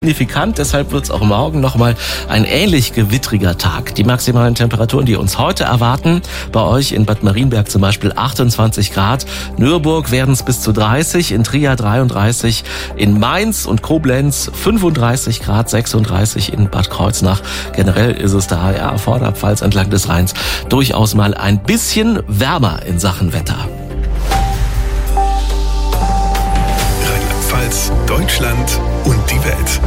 Signifikant, deshalb wird es auch morgen nochmal ein ähnlich gewittriger Tag. Die maximalen Temperaturen, die uns heute erwarten, bei euch in Bad Marienberg zum Beispiel 28 Grad, Nürburg werden es bis zu 30, in Trier 33, in Mainz und Koblenz 35 Grad, 36 in Bad Kreuznach. Generell ist es da, ja, Vorderpfalz entlang des Rheins durchaus mal ein bisschen wärmer in Sachen Wetter. Rheinland-Pfalz, Deutschland und die Welt.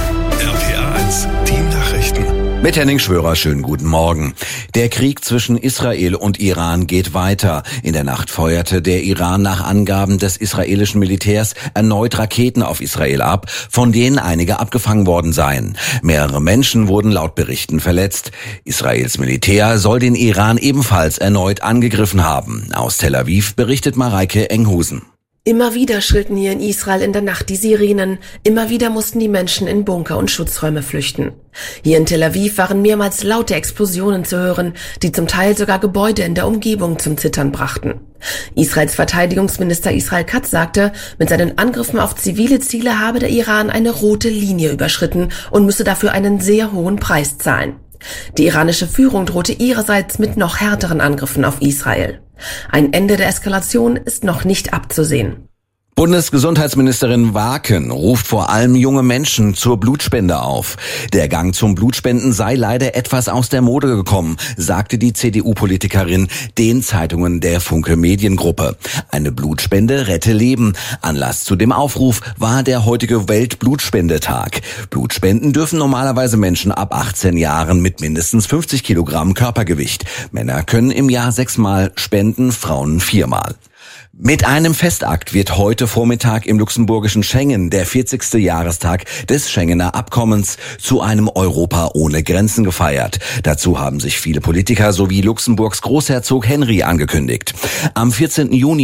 RPA1, die Nachrichten. Mit Henning Schwörer, schönen guten Morgen. Der Krieg zwischen Israel und Iran geht weiter. In der Nacht feuerte der Iran nach Angaben des israelischen Militärs erneut Raketen auf Israel ab, von denen einige abgefangen worden seien. Mehrere Menschen wurden laut Berichten verletzt. Israels Militär soll den Iran ebenfalls erneut angegriffen haben. Aus Tel Aviv berichtet Mareike Enghusen. Immer wieder schrillten hier in Israel in der Nacht die Sirenen. Immer wieder mussten die Menschen in Bunker und Schutzräume flüchten. Hier in Tel Aviv waren mehrmals laute Explosionen zu hören, die zum Teil sogar Gebäude in der Umgebung zum Zittern brachten. Israels Verteidigungsminister Israel Katz sagte, mit seinen Angriffen auf zivile Ziele habe der Iran eine rote Linie überschritten und müsse dafür einen sehr hohen Preis zahlen. Die iranische Führung drohte ihrerseits mit noch härteren Angriffen auf Israel. Ein Ende der Eskalation ist noch nicht abzusehen. Bundesgesundheitsministerin Waken ruft vor allem junge Menschen zur Blutspende auf. Der Gang zum Blutspenden sei leider etwas aus der Mode gekommen, sagte die CDU-Politikerin den Zeitungen der Funke Mediengruppe. Eine Blutspende rette Leben. Anlass zu dem Aufruf war der heutige Weltblutspendetag. Blutspenden dürfen normalerweise Menschen ab 18 Jahren mit mindestens 50 Kilogramm Körpergewicht. Männer können im Jahr 6-mal spenden, Frauen 4-mal. Mit einem Festakt wird heute Vormittag im luxemburgischen Schengen der 40. Jahrestag des Schengener Abkommens zu einem Europa ohne Grenzen gefeiert. Dazu haben sich viele Politiker sowie Luxemburgs Großherzog Henry angekündigt. Am 14. Juni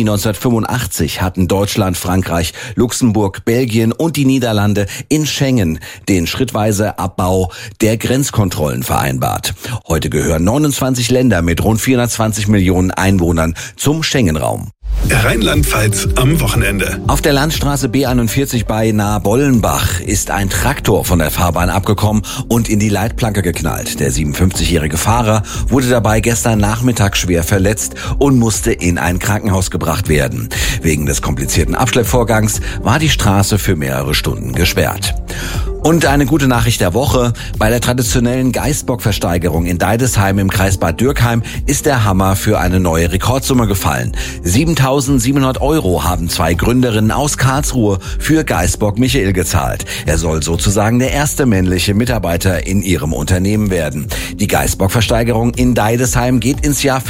1985 hatten Deutschland, Frankreich, Luxemburg, Belgien und die Niederlande in Schengen den schrittweise Abbau der Grenzkontrollen vereinbart. Heute gehören 29 Länder mit rund 420 Millionen Einwohnern zum Schengen-Raum. Rheinland-Pfalz am Wochenende. Auf der Landstraße B41 bei Nahe-Bollenbach ist ein Traktor von der Fahrbahn abgekommen und in die Leitplanke geknallt. Der 57-jährige Fahrer wurde dabei gestern Nachmittag schwer verletzt und musste in ein Krankenhaus gebracht werden. Wegen des komplizierten Abschleppvorgangs war die Straße für mehrere Stunden gesperrt. Und eine gute Nachricht der Woche: Bei der traditionellen Geißbock-Versteigerung in Deidesheim im Kreis Bad Dürkheim ist der Hammer für eine neue Rekordsumme gefallen. 7.700 € haben 2 Gründerinnen aus Karlsruhe für Geißbock Michael gezahlt. Er soll sozusagen der erste männliche Mitarbeiter in ihrem Unternehmen werden. Die Geißbock-Versteigerung in Deidesheim geht ins Jahr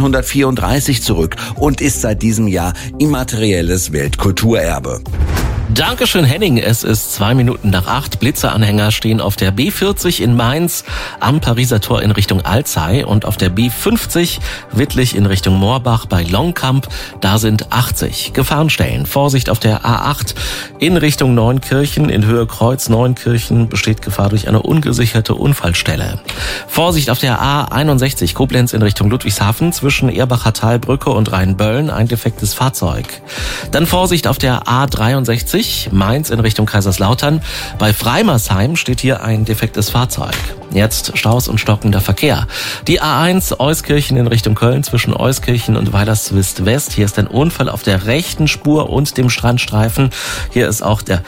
1534 zurück und ist seit diesem Jahr immaterielles Weltkulturerbe. Dankeschön, Henning. Es ist 7:02. Blitzeranhänger stehen auf der B40 in Mainz am Pariser Tor in Richtung Alzey und auf der B50 Wittlich in Richtung Moorbach bei Longkamp. Da sind 80 Gefahrenstellen. Vorsicht auf der A8 in Richtung Neunkirchen. In Höhe Kreuz Neunkirchen besteht Gefahr durch eine ungesicherte Unfallstelle. Vorsicht auf der A61 Koblenz in Richtung Ludwigshafen zwischen Erbacher Talbrücke und Rheinböllen ein defektes Fahrzeug. Dann Vorsicht auf der A63 Mainz in Richtung Kaiserslautern. Bei Freimersheim steht hier ein defektes Fahrzeug. Jetzt Staus und stockender Verkehr. Die A1 Euskirchen in Richtung Köln zwischen Euskirchen und Weilerswist West. Hier ist ein Unfall auf der rechten Spur und dem Strandstreifen. Hier ist auch der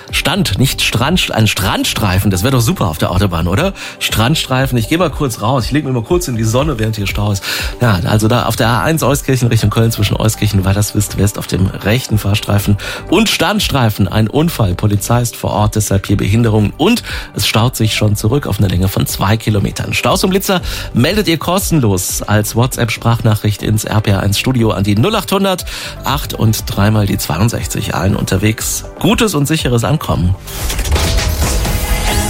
ein Strandstreifen. Das wäre doch super auf der Autobahn, oder? Strandstreifen. Ich gehe mal kurz raus. Ich lege mich mal kurz in die Sonne, während hier Stau ist. Ja, also da auf der A1 Euskirchen Richtung Köln zwischen Euskirchen und Weilerswist West auf dem rechten Fahrstreifen und Standstreifen. Ein Unfall. Polizei ist vor Ort, deshalb hier Behinderungen und es staut sich schon zurück auf eine Länge von 2 Kilometern. Staus und Blitzer meldet ihr kostenlos als WhatsApp-Sprachnachricht ins RPA1 Studio an die 0800 8 und 3 die 62. Allen unterwegs gutes und sicheres Ankommen.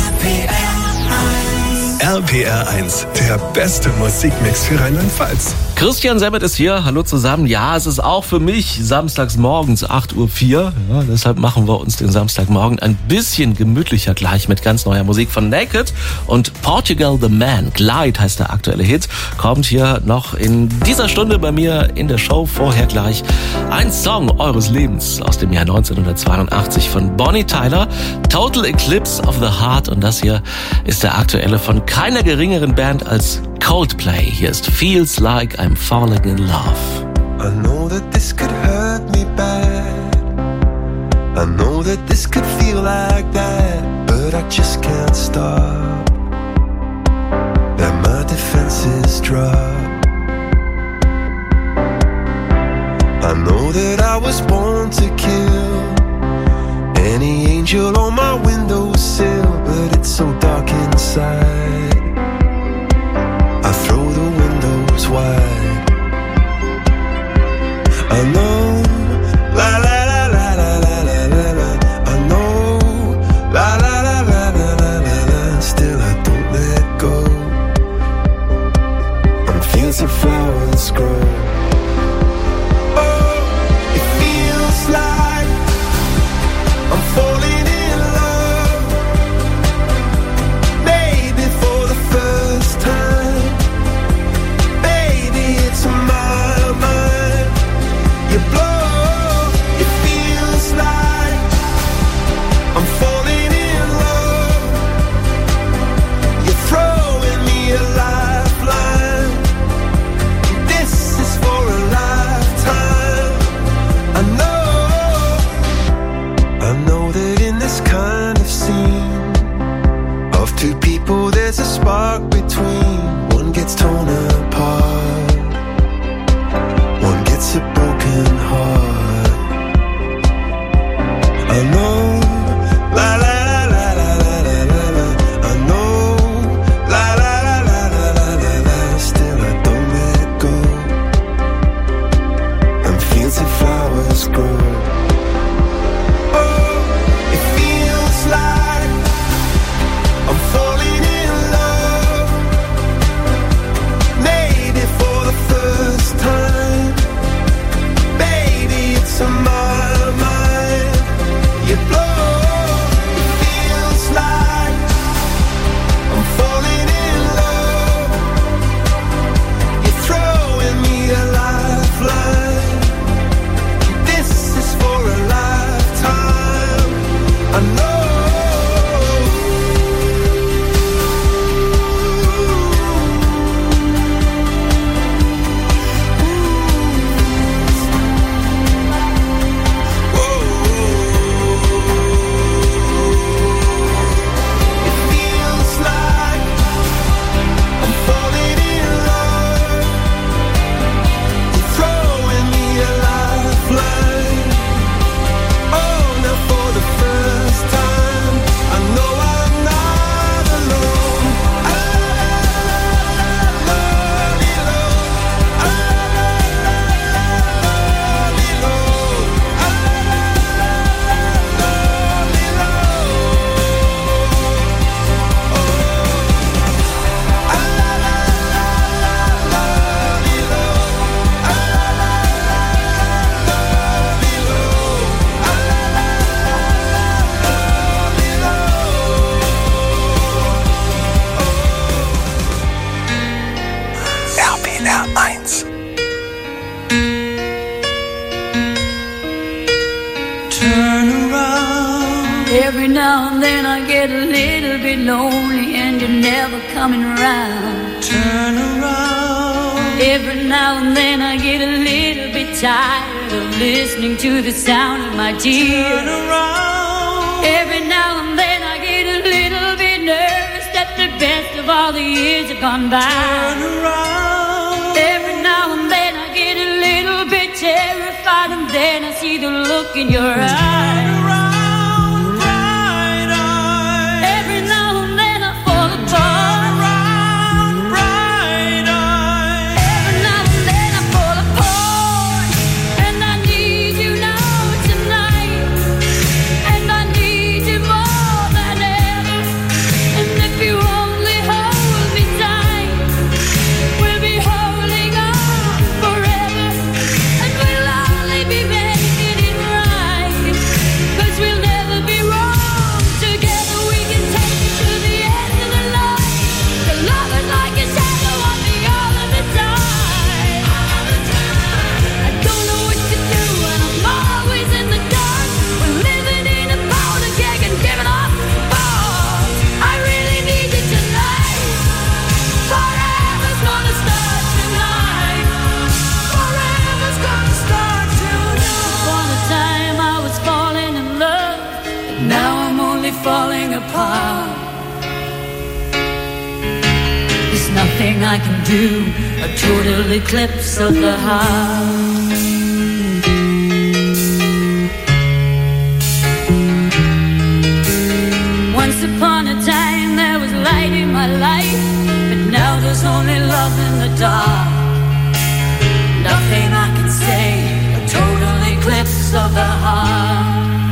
RPR1, der beste Musikmix für Rheinland-Pfalz. Christian Semmet ist hier. Hallo zusammen. Ja, es ist auch für mich samstags morgens 8:04 Uhr. Ja, deshalb machen wir uns den Samstagmorgen ein bisschen gemütlicher gleich mit ganz neuer Musik von Naked und Portugal the Man. Glide heißt der aktuelle Hit. Kommt hier noch in dieser Stunde bei mir in der Show. Vorher gleich ein Song eures Lebens aus dem Jahr 1982 von Bonnie Tyler. Total Eclipse of the Heart. Und das hier ist der aktuelle von keiner geringeren Band als Coldplay. Hier ist Feels Like I'm Falling in Love. I know that this could hurt me bad. I know that this could feel like that, but I just can't stop. That my defenses drop. I know that I was born to kill any angel on my windowsill, but it's so dark inside. I throw the windows wide. I know, la la la la la la la la la. I know, la la la la la la la la. Still I don't let go. And fields of flowers grow. Oh, it feels like I'm falling in love. Maybe for the first time. Baby, it's my mind. You blow, it feels like I'm falling in love. You're throwing me a lifeline. This is for a lifetime. I know that in this kind of scene of two people there's a spark between. One gets torn apart, one gets a broken heart. I know, la la la la la la la la. I know, la la la la la la la la. Still I don't let go. And fields of flowers grow. Oh, it feels like I'm falling in love. Maybe for the first time. Baby, it's on my mind. You blow, it feels like I'm falling in love. You're throwing me a lifeline. This is for a lifetime. I know. It feels like I'm falling in love. You're throwing me a lifeline. Oh, now for the first time, I know I'm not alone. RPR 1. Turn around. Every now and then I get a little bit lonely and you're never coming around. Turn around. Every now and then I get a little bit tired of listening to the sound of my tears. Turn around. Every now and then I get a little bit nervous that the best of all the years have gone by. Turn around. Every now and then I get a little bit terrified and then I see the look in your eyes. Turn around, bright eyes. Every now and then I fall apart. Turn around, bright eyes. Every now and then I fall apart. And I need you now tonight. And I need you more than ever. And if you only hold me tight, we'll be holding on nothing I can do, a total eclipse of the heart. Once upon a time there was light in my life, but now there's only love in the dark. Nothing I can say, a total eclipse of the heart.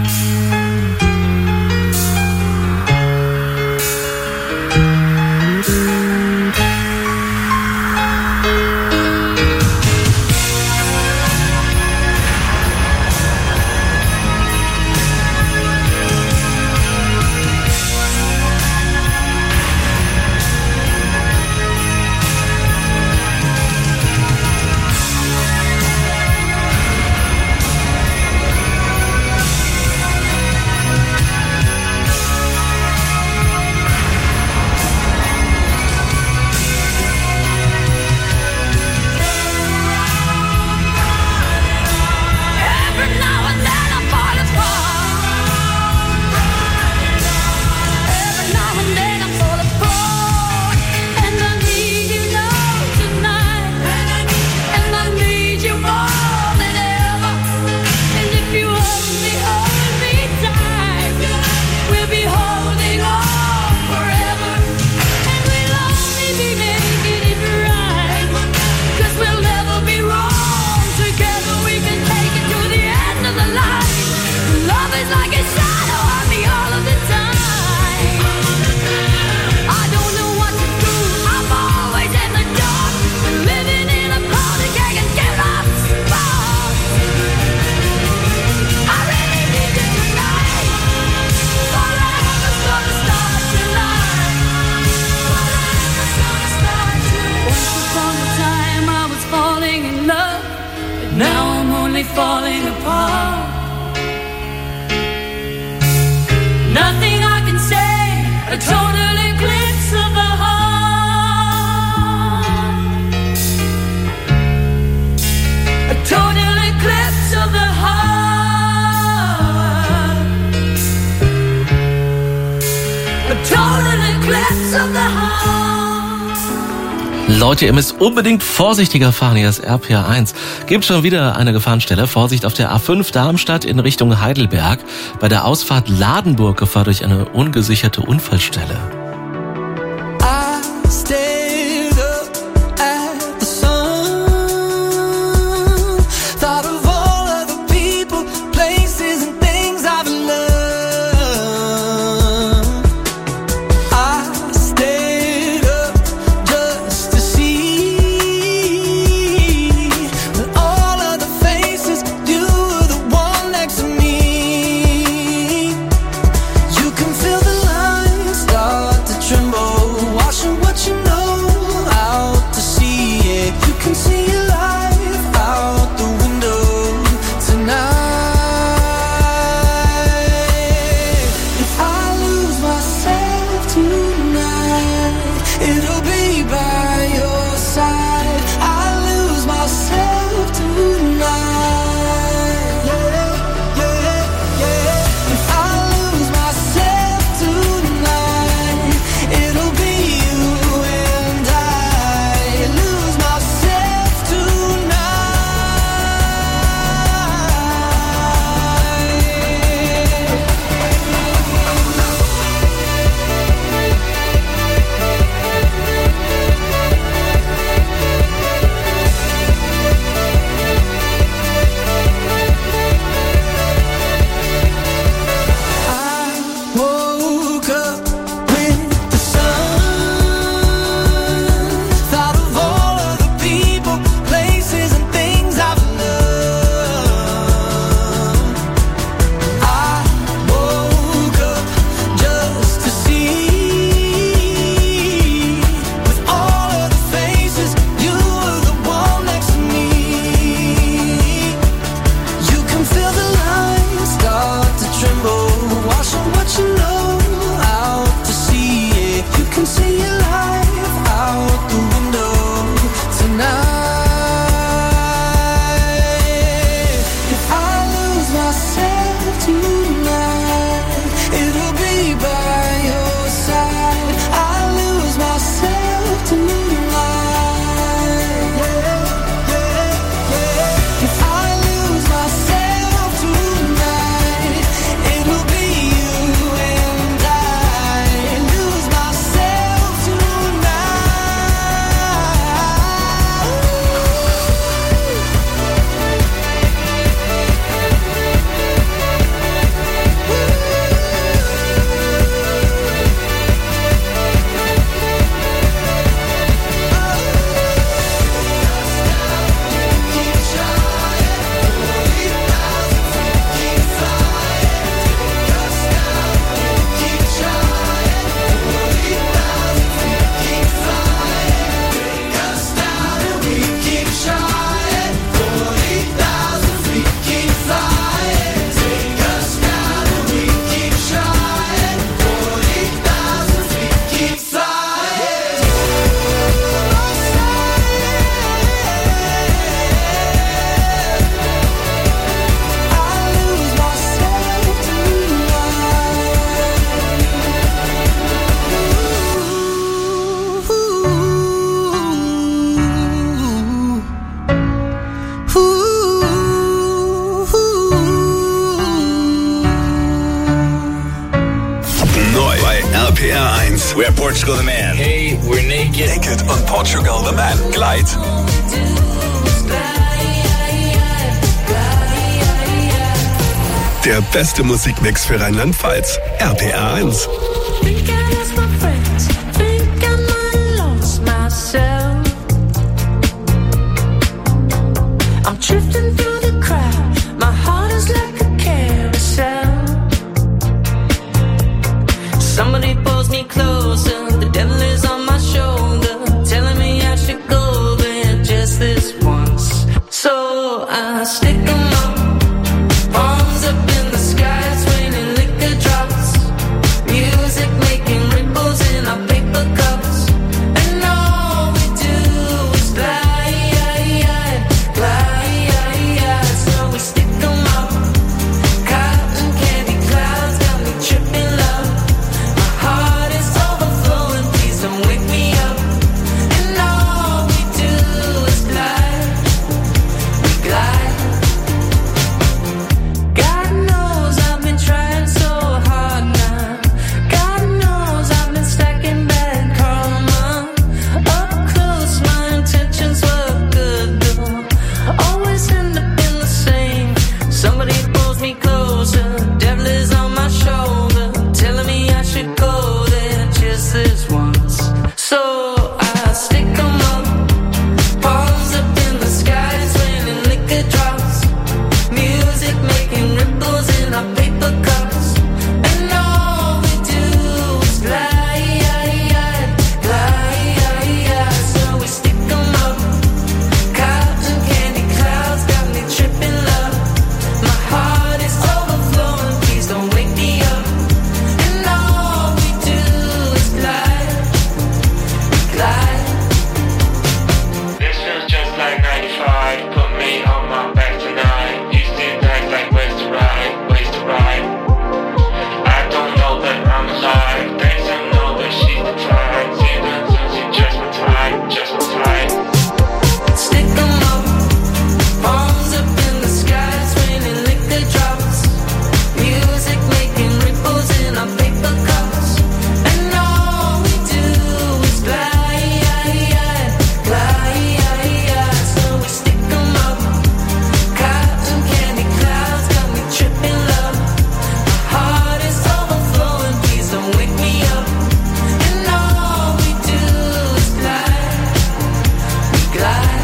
Falling apart. Nothing I can say, a total eclipse of the heart. A total eclipse of the heart. A total eclipse of the heart. Leute, ihr müsst unbedingt vorsichtiger fahren, hier ist RPA 1. Gibt schon wieder eine Gefahrenstelle. Vorsicht auf der A5 Darmstadt in Richtung Heidelberg. Bei der Ausfahrt Ladenburg Gefahr durch eine ungesicherte Unfallstelle. It'll be by your side. I lose myself tonight. 1. We're Portugal the Man. Hey, we're Naked. Naked und Portugal the Man. Glide. Der beste Musikmix für Rheinland-Pfalz. RPR 1. I'm drifting through the crowd. My heart is like a carousel. Somebody pulls me closer. The devil is on my shoulder, telling me I should go there just this once. So I stick 'em up, palms up in the sky, swinging liquor drops. Music making ripples in our paper cups. And all we do is glide, glide. So we stick 'em up. Cotton candy clouds got me tripping love. My heart is overflowing, please don't wake me up. And all we do is glide, we glide. God knows I've been trying so hard now. God knows I've been stacking bad karma. Up close my intentions were good though. Always end up in the same. Somebody pulls me closer. Devil is on my shoulder, telling me I should go there just this once. So I stick 'em up, palms up in the sky, swinging liquor drops. Music making ripples in our paper cups. And all we do is glide, glide. So we stick 'em up. Cotton candy clouds got me tripping love. My heart is overflowing, please don't wake me up. And all we do is glide, glide. This feels just like 95. Put me on my back tonight. Used to act like ways to ride, ways to ride. I don't know that I'm alive. Thanks, I know that she's the type. See that she just my type, just my type. Stick 'em up, palms up in the sky, swinging liquor drops. Music making ripples in our paper cups. And all we do is glide, glide. So we stick 'em up. Cotton candy clouds got me tripping love. My heart is overflowing, please don't wake me up. And all we do is glide, we glide.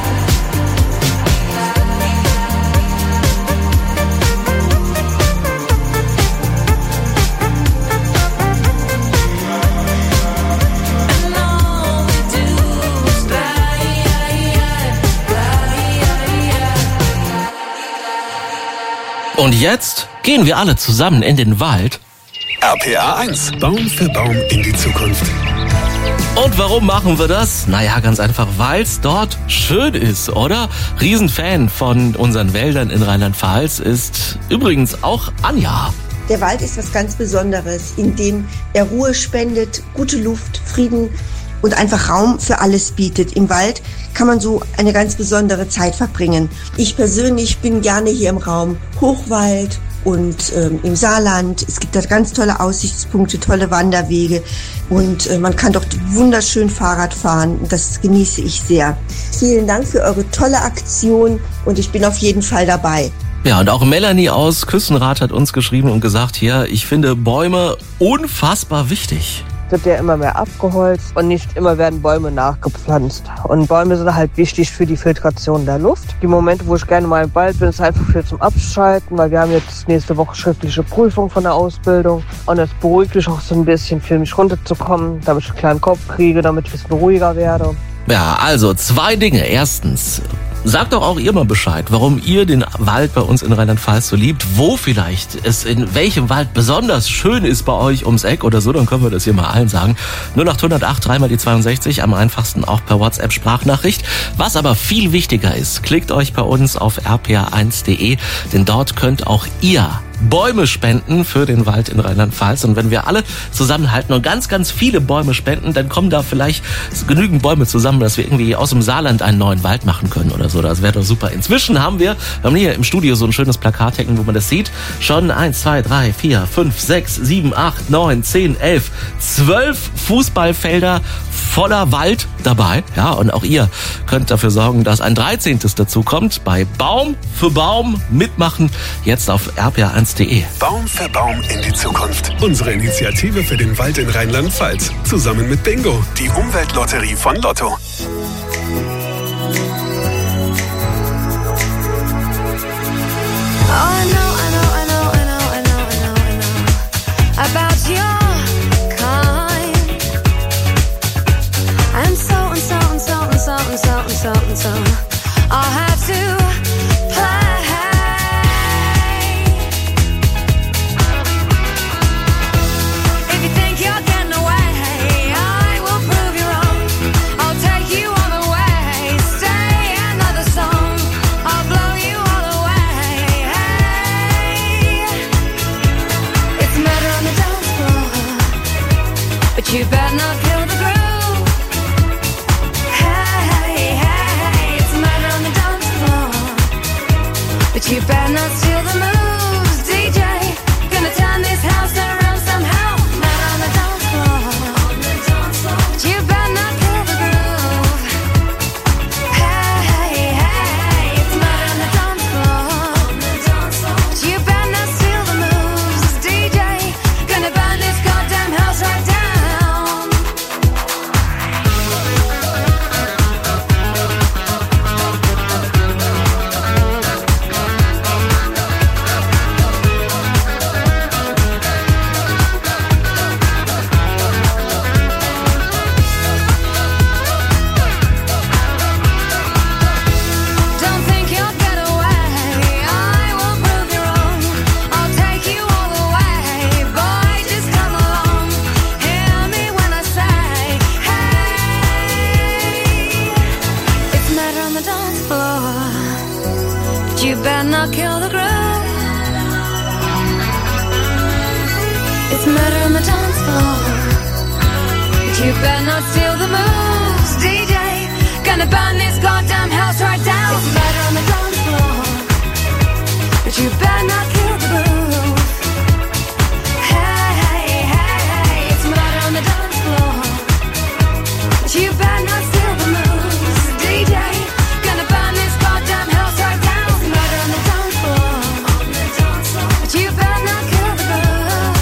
And all we do is glide, glide. Und jetzt gehen wir alle zusammen in den Wald. RPR 1. Baum für Baum in die Zukunft. Und warum machen wir das? Naja, ganz einfach, weil es dort schön ist, oder? Riesenfan von unseren Wäldern in Rheinland-Pfalz ist übrigens auch Anja. Der Wald ist was ganz Besonderes, in dem er Ruhe spendet, gute Luft, Frieden und einfach Raum für alles bietet. Im Wald kann man so eine ganz besondere Zeit verbringen. Ich persönlich bin gerne hier im Raum Hochwald und im Saarland. Es gibt da ganz tolle Aussichtspunkte, tolle Wanderwege und man kann dort wunderschön Fahrrad fahren. Das genieße ich sehr. Vielen Dank für eure tolle Aktion und ich bin auf jeden Fall dabei. Ja, und auch Melanie aus Küstenrath hat uns geschrieben und gesagt, hier, ich finde Bäume unfassbar wichtig. Wird ja immer mehr abgeholzt und nicht immer werden Bäume nachgepflanzt. Und Bäume sind halt wichtig für die Filtration der Luft. Die Momente, wo ich gerne mal im Wald bin, ist einfach viel zum Abschalten, weil wir haben jetzt nächste Woche schriftliche Prüfung von der Ausbildung. Und es beruhigt mich auch so ein bisschen, für mich runterzukommen, damit ich einen kleinen Kopf kriege, damit ich ein bisschen ruhiger werde. Ja, also 2 Dinge. Erstens, sagt doch auch ihr mal Bescheid, warum ihr den Wald bei uns in Rheinland-Pfalz so liebt, wo vielleicht es in welchem Wald besonders schön ist bei euch ums Eck oder so, dann können wir das hier mal allen sagen. 0808 3 mal die 62, am einfachsten auch per WhatsApp-Sprachnachricht. Was aber viel wichtiger ist, klickt euch bei uns auf rpr1.de, denn dort könnt auch ihr Bäume spenden für den Wald in Rheinland-Pfalz. Und wenn wir alle zusammenhalten und ganz, ganz viele Bäume spenden, dann kommen da vielleicht genügend Bäume zusammen, dass wir irgendwie aus dem Saarland einen neuen Wald machen können oder so. Das wäre doch super. Inzwischen haben wir hier im Studio so ein schönes Plakat hängen, wo man das sieht. Schon 1, 2, 3, 4, 5, 6, 7, 8, 9, 10, 11, 12 Fußballfelder voller Wald dabei. Ja, und auch ihr könnt dafür sorgen, dass ein 13. dazu kommt. Bei Baum für Baum mitmachen. Jetzt auf rpa1.de. Baum für Baum in die Zukunft. Unsere Initiative für den Wald in Rheinland-Pfalz. Zusammen mit Bingo, die Umweltlotterie von Lotto. About your kind, and so I'll have to play. If you think you're getting away, I will prove you wrong. I'll take you all the way. Stay another song, I'll blow you all away. Hey, it's a matter on the dance floor, but you better not kill the groove. But you better not steal the moves, DJ. Gonna turn this house around somehow. Not on the dance floor. But you better not kill the groove. Hey, hey, it's not on the dance floor. But you better not steal the moves, DJ. Gonna burn this goddamn house right down. You better not kill the groove. It's murder on the dance floor. But you better not steal the moves, DJ. Gonna burn this goddamn house right down. It's murder on the dance floor. But you better not kill the groove. Hey, hey, hey, it's murder on the dance floor. But you better not steal the moves, DJ. Gonna burn this goddamn house right down. You better not kill the groove.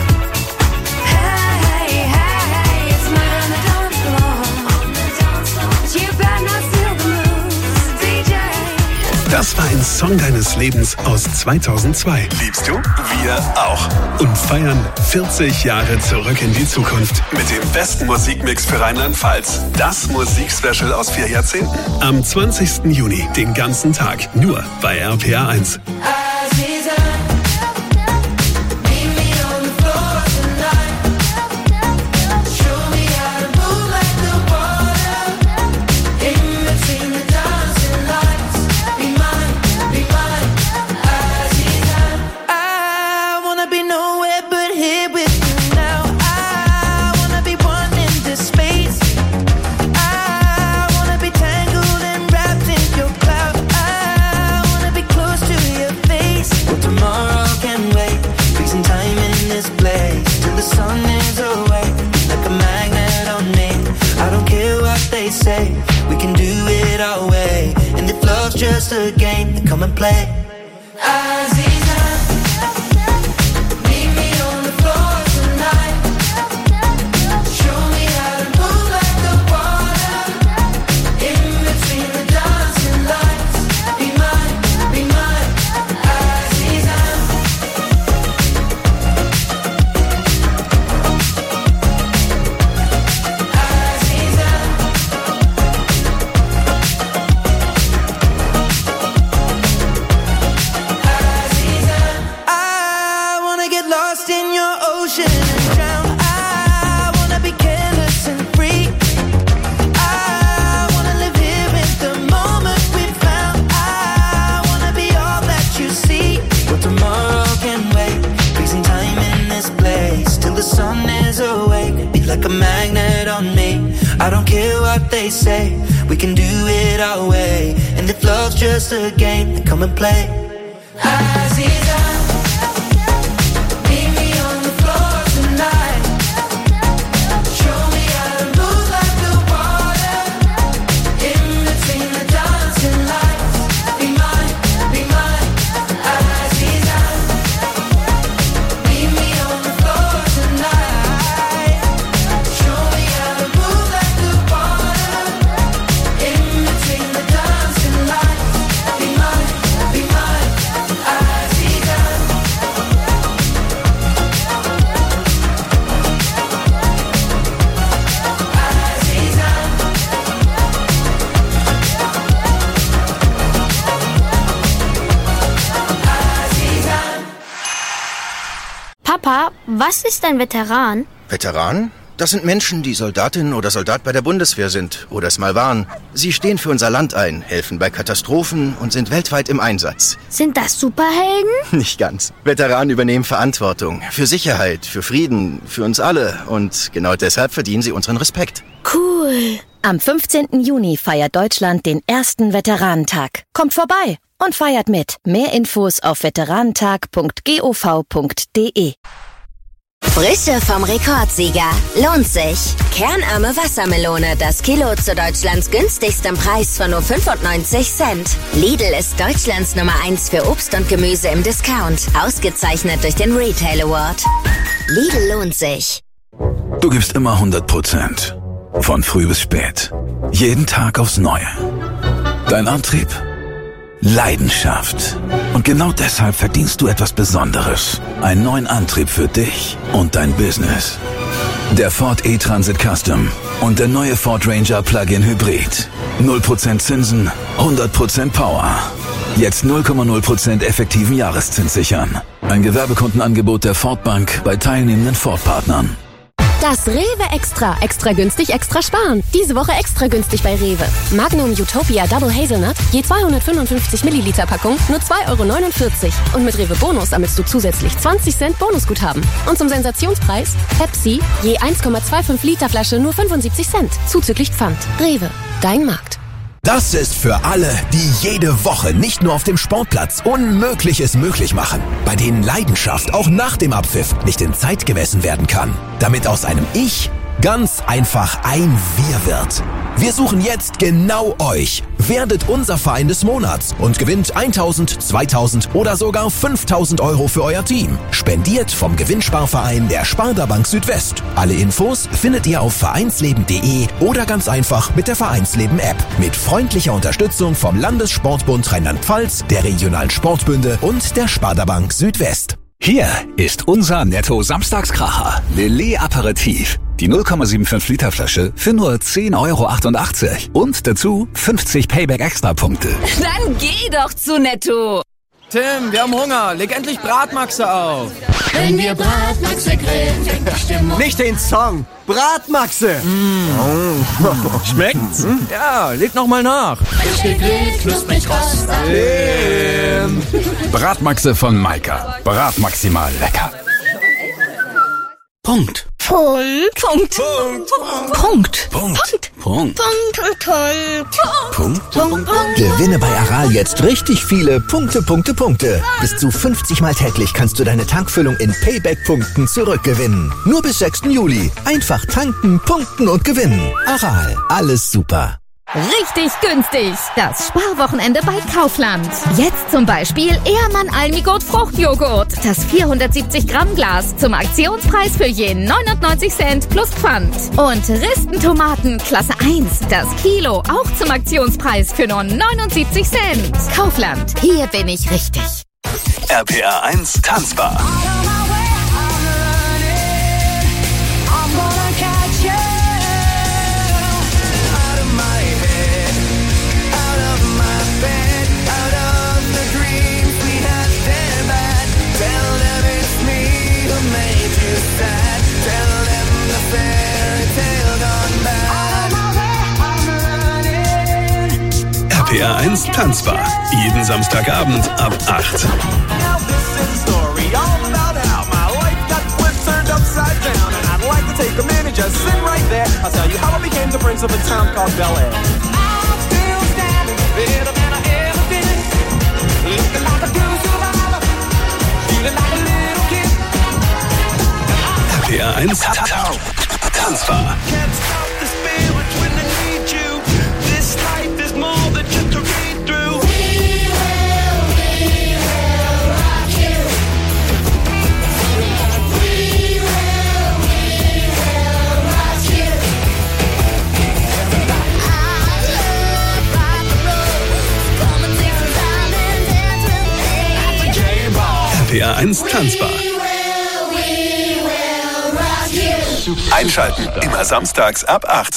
Hey, hey, it's murder on the dance floor. You better not steal the moves, DJ. Das war ein Song deines Lebens aus 2002. Liebst du? Wir auch. Und feiern 40 Jahre zurück in die Zukunft mit dem besten Musikmix für Rheinland-Pfalz. Das Musikspecial aus 4 Jahrzehnten. Am 20. Juni, den ganzen Tag, nur bei RPA 1. We can do it our way, and if love's just a game, then come and play. on me. I don't care what they say, we can do it our way. And if love's just a game, then come and play. Aziza, meet me on the floor tonight. Show me how to move like the water. In between the dancing lights. Be mine, Aziza. Meet me on the floor tonight. Show me how to move like the water. In between the dancing lights. Be mine, Aziza. Papa, was ist ein Veteran? Veteran? Das sind Menschen, die Soldatin oder Soldat bei der Bundeswehr sind oder es mal waren. Sie stehen für unser Land ein, helfen bei Katastrophen und sind weltweit im Einsatz. Sind das Superhelden? Nicht ganz. Veteranen übernehmen Verantwortung für Sicherheit, für Frieden, für uns alle. Und genau deshalb verdienen sie unseren Respekt. Cool. Am 15. Juni feiert Deutschland den ersten Veteranentag. Kommt vorbei und feiert mit. Mehr Infos auf veteranentag.gov.de. Frische vom Rekordsieger. Lohnt sich. Kernarme Wassermelone. Das Kilo zu Deutschlands günstigstem Preis von nur 95 Cent. Lidl ist Deutschlands Nummer 1 für Obst und Gemüse im Discount. Ausgezeichnet durch den Retail Award. Lidl lohnt sich. Du gibst immer 100%. Von früh bis spät. Jeden Tag aufs Neue. Dein Antrieb? Leidenschaft. Und genau deshalb verdienst du etwas Besonderes. Einen neuen Antrieb für dich und dein Business. Der Ford E-Transit Custom und der neue Ford Ranger Plug-in Hybrid. 0% Zinsen, 100% Power. Jetzt 0,0% effektiven Jahreszins sichern. Ein Gewerbekundenangebot der Ford Bank bei teilnehmenden Ford-Partnern. Das Rewe Extra. Extra günstig, extra sparen. Diese Woche extra günstig bei Rewe. Magnum Utopia Double Hazelnut, je 255 Milliliter Packung, nur 2,49 €. Und mit Rewe Bonus sammelst du zusätzlich 20 Cent Bonusguthaben. Und zum Sensationspreis, Pepsi, je 1,25 Liter Flasche, nur 75 Cent. Zuzüglich Pfand. Rewe, dein Markt. Das ist für alle, die jede Woche nicht nur auf dem Sportplatz Unmögliches möglich machen, bei denen Leidenschaft auch nach dem Abpfiff nicht in Zeit gemessen werden kann, damit aus einem Ich ganz einfach ein Wir wird. Wir suchen jetzt genau euch. Werdet unser Verein des Monats und gewinnt 1.000, 2.000 oder sogar 5.000 € für euer Team. Spendiert vom Gewinnsparverein der Sparda Bank Südwest. Alle Infos findet ihr auf vereinsleben.de oder ganz einfach mit der Vereinsleben-App. Mit freundlicher Unterstützung vom Landessportbund Rheinland-Pfalz, der regionalen Sportbünde und der Sparda Bank Südwest. Hier ist unser Netto-Samstagskracher. Lillet Aperitif. Die 0,75 Liter Flasche für nur 10,88 €. Und dazu 50 Payback-Extra-Punkte. Dann geh doch zu Netto. Tim, wir haben Hunger. Leg endlich Bratmaxe auf. Wenn wir Bratmaxe grillen, fängt die Stimmung. Nicht den Song. Bratmaxe. Schmeckt's? Ja, leg noch mal nach. Frisch gegrillt, knusprig, Tim. Bratmaxe von Maika. Bratmaximal lecker. Punkt. Gewinne bei Aral jetzt richtig viele Punkte. Bis zu 50 Mal täglich kannst du deine Tankfüllung in Payback-Punkten zurückgewinnen. Nur bis 6. Juli. Einfach tanken, punkten und gewinnen. Aral, alles super. Richtig günstig. Das Sparwochenende bei Kaufland. Jetzt zum Beispiel Ehrmann Almigurt Fruchtjoghurt. Das 470 Gramm Glas zum Aktionspreis für je 99 Cent plus Pfand. Und Ristentomaten Klasse 1. Das Kilo auch zum Aktionspreis für nur 79 Cent. Kaufland. Hier bin ich richtig. RPA 1 Tanzbar. RPA 1 Tanzbar. Jeden Samstagabend ab 8. Now this is a story all about how my life got flipped, turned upside down, and I'd like to to take a minute, just sit right there. I'll tell you how I became the prince of a town called Bel Air. I'm still standing better than I ever been. Looking like a true survivor, feeling like a little kid. RPR 1 Tanzbar. Can't stop the spirit when I need you. This life is more than just a read through. We will rock you. We will rock you. I love rock and roll. Come and take some time and dance with me. At the J-Bar. RPR 1 Tanzbar. Einschalten, immer samstags ab 8.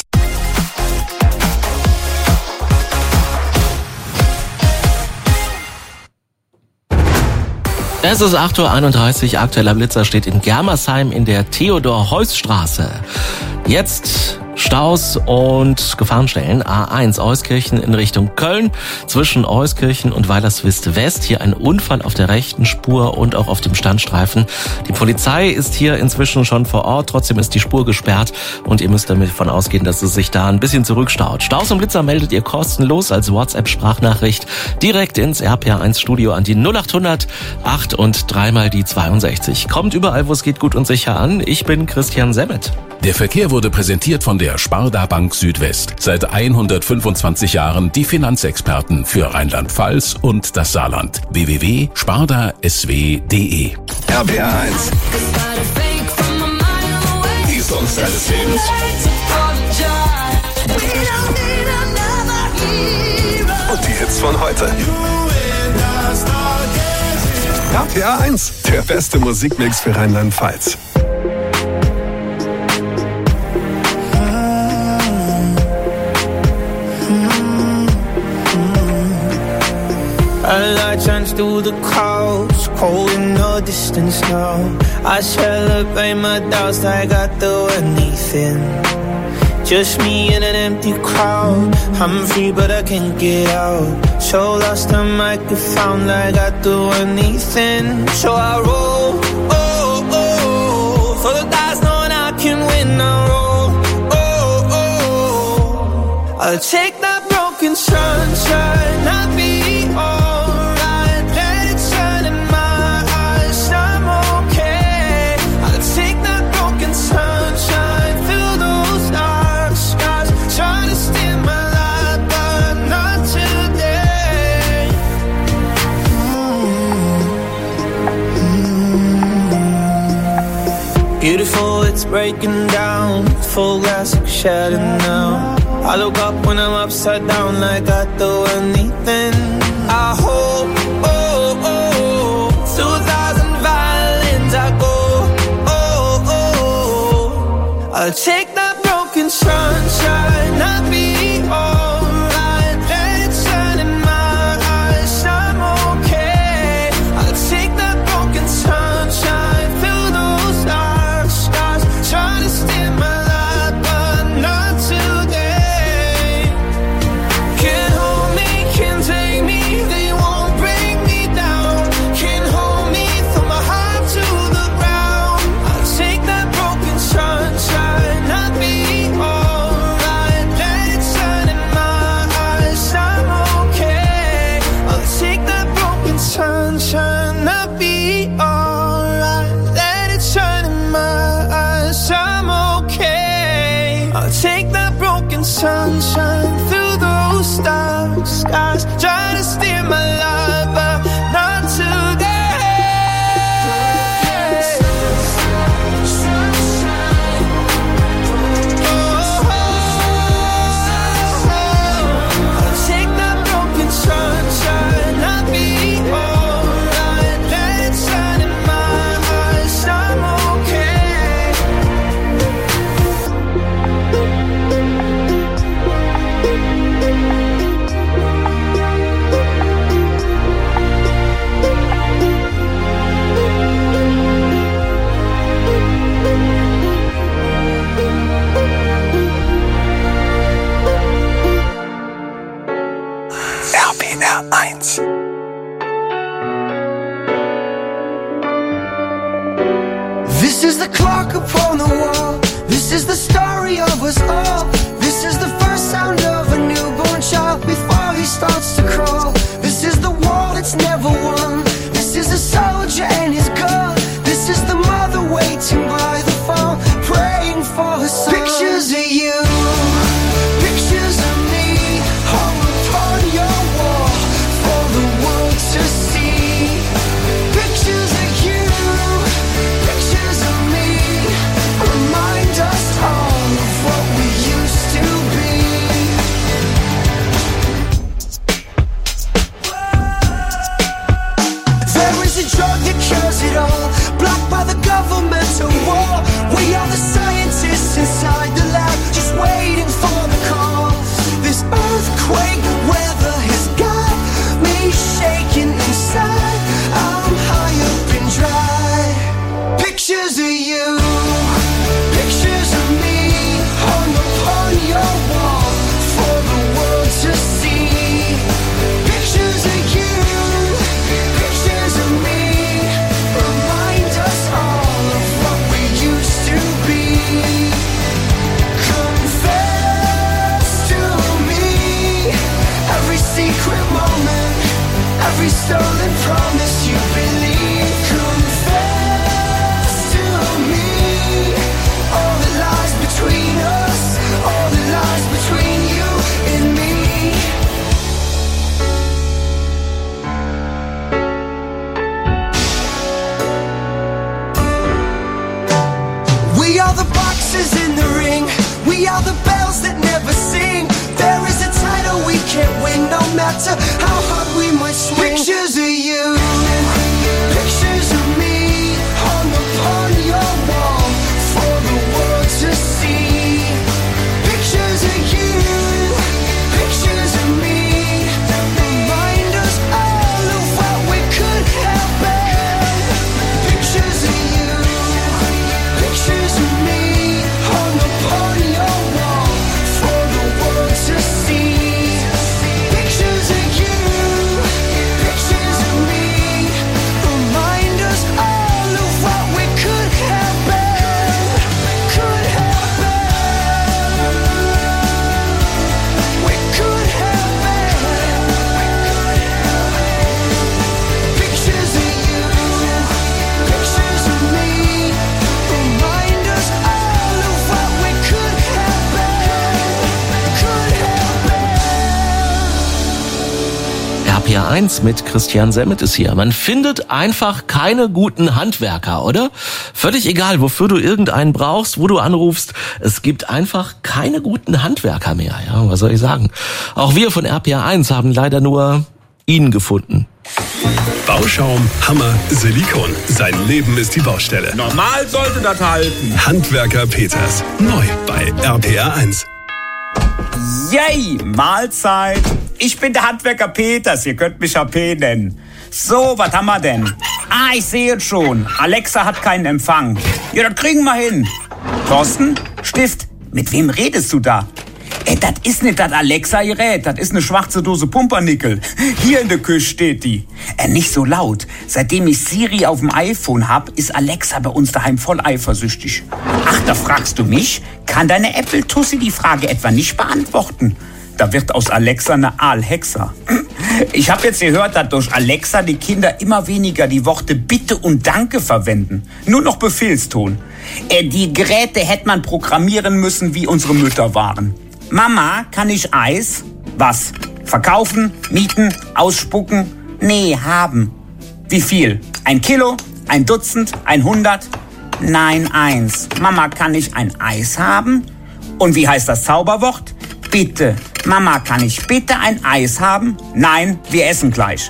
Es ist 8:31 Uhr, aktueller Blitzer steht in Germersheim in der Theodor-Heuss-Straße. Jetzt Staus und Gefahrenstellen. A1 Euskirchen in Richtung Köln, zwischen Euskirchen und Weilerswist West. Hier ein Unfall auf der rechten Spur und auch auf dem Standstreifen. Die Polizei ist hier inzwischen schon vor Ort, trotzdem ist die Spur gesperrt und ihr müsst damit davon ausgehen, dass es sich da ein bisschen zurückstaut. Staus und Blitzer meldet ihr kostenlos als WhatsApp-Sprachnachricht direkt ins RPR1 Studio an die 0800 8 und 3 mal die 62. Kommt überall, wo es geht, gut und sicher an. Ich bin Christian Semmet. Der Verkehr wurde präsentiert von der Sparda Bank Südwest. Seit 125 Jahren die Finanzexperten für Rheinland-Pfalz und das Saarland. www.spardasw.de. RPR 1. Die Songs deines Lebens. Und die Hits von heute. RPR 1. Der beste Musikmix für Rheinland-Pfalz. A light shines through the clouds, cold in the distance now. I celebrate my doubts like I do anything. Just me in an empty crowd. I'm free but I can't get out. So lost I might get found like I do anything. So I roll, oh, oh, for the dice knowing I can win. I roll, oh, oh, I'll take that broken sunshine, I'll be all. Beautiful, it's breaking down. Full glass like shattered now. I look up when I'm upside down like I do anything. I hope, oh, oh, 2,000 violins I go, oh, oh, I'll take that broken sunshine, I'll be alright. Let it shine in my eyes, I'm okay. I'll take that broken sunshine, fill those eyes. Trying to steal my life, but not today. Can't hold me, can't take me, they won't break me down. Can't hold me, throw my heart to the ground. I'll take that broken sunshine, I'll be alright. Let it shine in my eyes, I'm okay. I'll take that broken sunshine, I'll be alright. Let it shine in my eyes, I'm okay. I'll take that broken sunshine through those dark skies. Try to steer my life, but not today. I'll take that broken sunshine, I'll be alright. Let it shine in my eyes, I'm okay. RPR 1. This is the clock upon the wall. us all. This is the first sound of a newborn child before he starts to crawl. This is the war that's never won. This is a soldier and his gun. This is the mother waiting by the phone, praying for her son. Pictures of you, pictures of me, hung upon your wall for the world to see. Pictures of you, pictures of me, remind us all of what we used to be. There is a drug that cures it all, blocked by the governmental war. We are the scientists inside the lab, just waiting for the call. This earthquake weather has got me shaking inside. I'm high up and dry. Pictures of you, pictures of me, hung upon your wall for the world to see. Pictures of you, pictures of me, remind us all of what we used to be. Confess to me every secret moment, every stolen promise you believe. Confess to me all the lies between us, all the lies between you and me. We are the boxes in the ring. We are the bells that never sing. There is a title we can't win, no matter how hard we might swing. Pictures of you, pictures of me, hung upon your wall for the world to see. Pictures of you, pictures of me, remind us all of what we could have been. Pictures of you, pictures of me, hung upon your wall for the world to see. Pictures of you, pictures of me, remind us all of what we could have been. Could have been. We could have been. Pictures of you, pictures of me, remind us all of what we could have been. Could have been. RPA 1 mit Christian Semmet ist hier. Man findet einfach keine guten Handwerker, oder? Völlig egal, wofür du irgendeinen brauchst, wo du anrufst. Es gibt einfach keine guten Handwerker mehr. Ja, was soll ich sagen? Auch wir von RPA 1 haben leider nur ihn gefunden. Bauschaum, Hammer, Silikon. Sein Leben ist die Baustelle. Normal sollte das halten. Handwerker Peters. Neu bei RPA 1. Yay, Mahlzeit. Ich bin der Handwerker Peters, ihr könnt mich HP nennen. So, was haben wir denn? Ah, ich sehe es schon. Alexa hat keinen Empfang. Ja, das kriegen wir hin. Thorsten, Stift, mit wem redest du da? Das ist nicht das Alexa-Gerät, das ist eine schwarze Dose Pumpernickel. Hier in der Küche steht die. Nicht so laut. Seitdem ich Siri auf dem iPhone hab, ist Alexa bei uns daheim voll eifersüchtig. Ach, da fragst du mich? Kann deine Apple-Tussi die Frage etwa nicht beantworten? Da wird aus Alexa eine Aalhexa. Ich habe jetzt gehört, dass durch Alexa die Kinder immer weniger die Worte Bitte und Danke verwenden. Nur noch Befehlston. Die Geräte hätte man programmieren müssen, wie unsere Mütter waren. Mama, kann ich Eis? Was? Verkaufen? Mieten? Ausspucken? Nee, haben. Wie viel? 1 Kilo? 1 Dutzend? 100? Nein, 1. Mama, kann ich ein Eis haben? Und wie heißt das Zauberwort? Bitte. Mama, kann ich bitte ein Eis haben? Nein, wir essen gleich.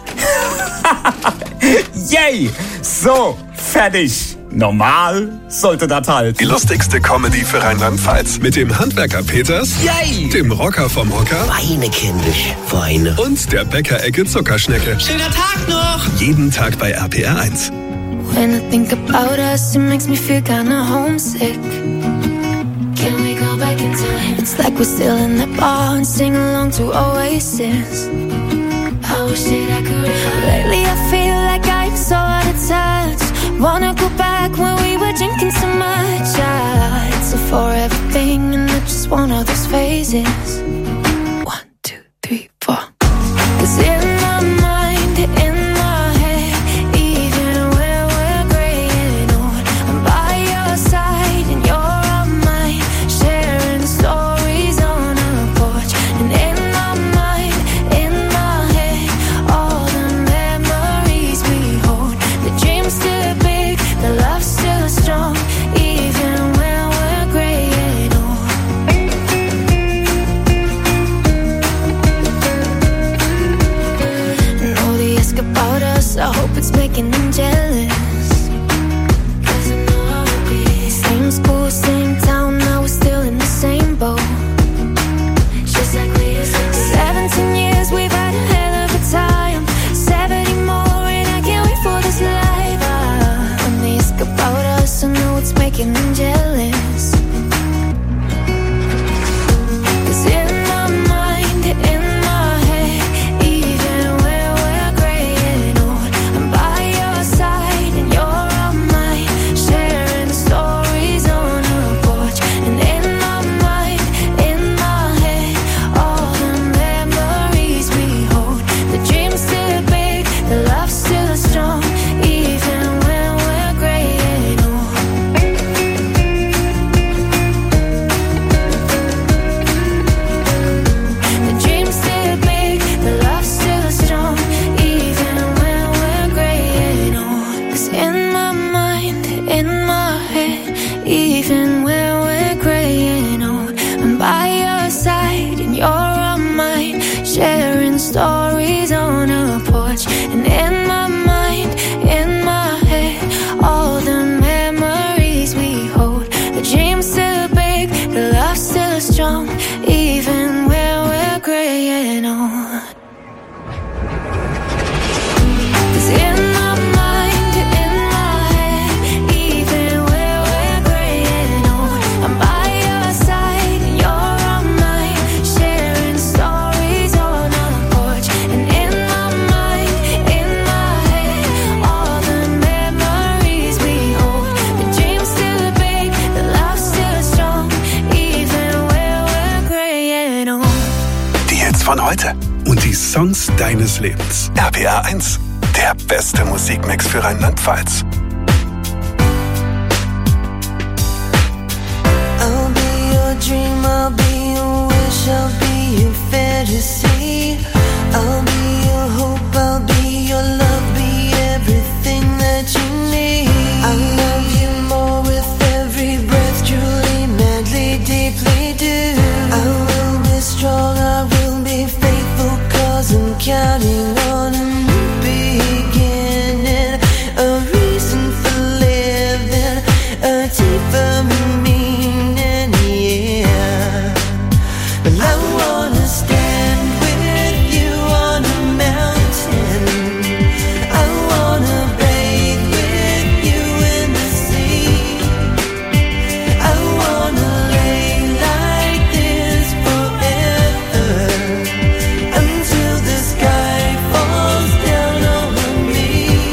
Yay! So, fertig. Normal sollte das halt. Die lustigste Comedy für Rheinland-Pfalz. Mit dem Handwerker Peters, Yay! Dem Rocker vom Hocker, Weine, kindisch, Weine. Und der Bäckerecke Zuckerschnecke. Schöner Tag noch! Jeden Tag bei RPR 1. When I think about us, it makes me feel kinda homesick. Can we go back in time? It's like we're still in the bar and sing along to Oasis. I wish that I could. Lately I feel like I'm so out of touch. Wanna go back when we were drinking so much. It's so for everything, and not just one of those phases. 1, 2, 3, 4. 'Cause in my mind, in my head, even when we're graying old, I'm by your side and you're on mine, sharing stories on a porch. And in my mind, in my head, all the memories we hold. The dream's still big, the love's still strong, even when we're graying old. And all they ask about us, I hope it's making them jealous. 'Cause I know how it be. Same school, same town, now we're still in the same boat. Just like we used to be. 17 years, we've had a hell of a time. 70 more, and I can't wait for this life. When they ask about us, I know it's making them jealous. 'Cause in my mind, in my head, even when we're graying old, I'm by your side and you're on mine, sharing stories on a porch. And in my mind, in my head, all the memories we hold. The dream's still big, the love's still strong, even when we're graying old. The dream's still big, the love's still strong, even when we're graying old. 'Cause in my mind, in my head, even when we're graying old, I'm by your side and you're on mine, sharing stories on a porch. And in my mind, in my head, all the memories we hold. The dream's still big, the love's still strong, even when we're graying old. 'Cause in my mind, in my head, even when we're graying old, I'm by your side and you're on mine, sharing stories on a porch. And in my mind, in my head, all the memories we hold. The dream's still big, the love's still strong, even when we're graying old. Die Hits von heute und die Songs deines Lebens. RPR 1, der beste Musikmix für Rheinland-Pfalz. I'll be your dream, I'll be your wish, I'll be your fantasy. I'll be your hope, I'll be your love, be everything that you need. I'll love you more with every breath, truly, madly, deeply do. I will be strong, I will be faithful, 'cause I'm counting on a new beginning, a reason for living, a deeper meaning, yeah. But I wanna stand with you on a mountain. I wanna bathe with you in the sea. I wanna lay like this forever, until the sky falls down over me.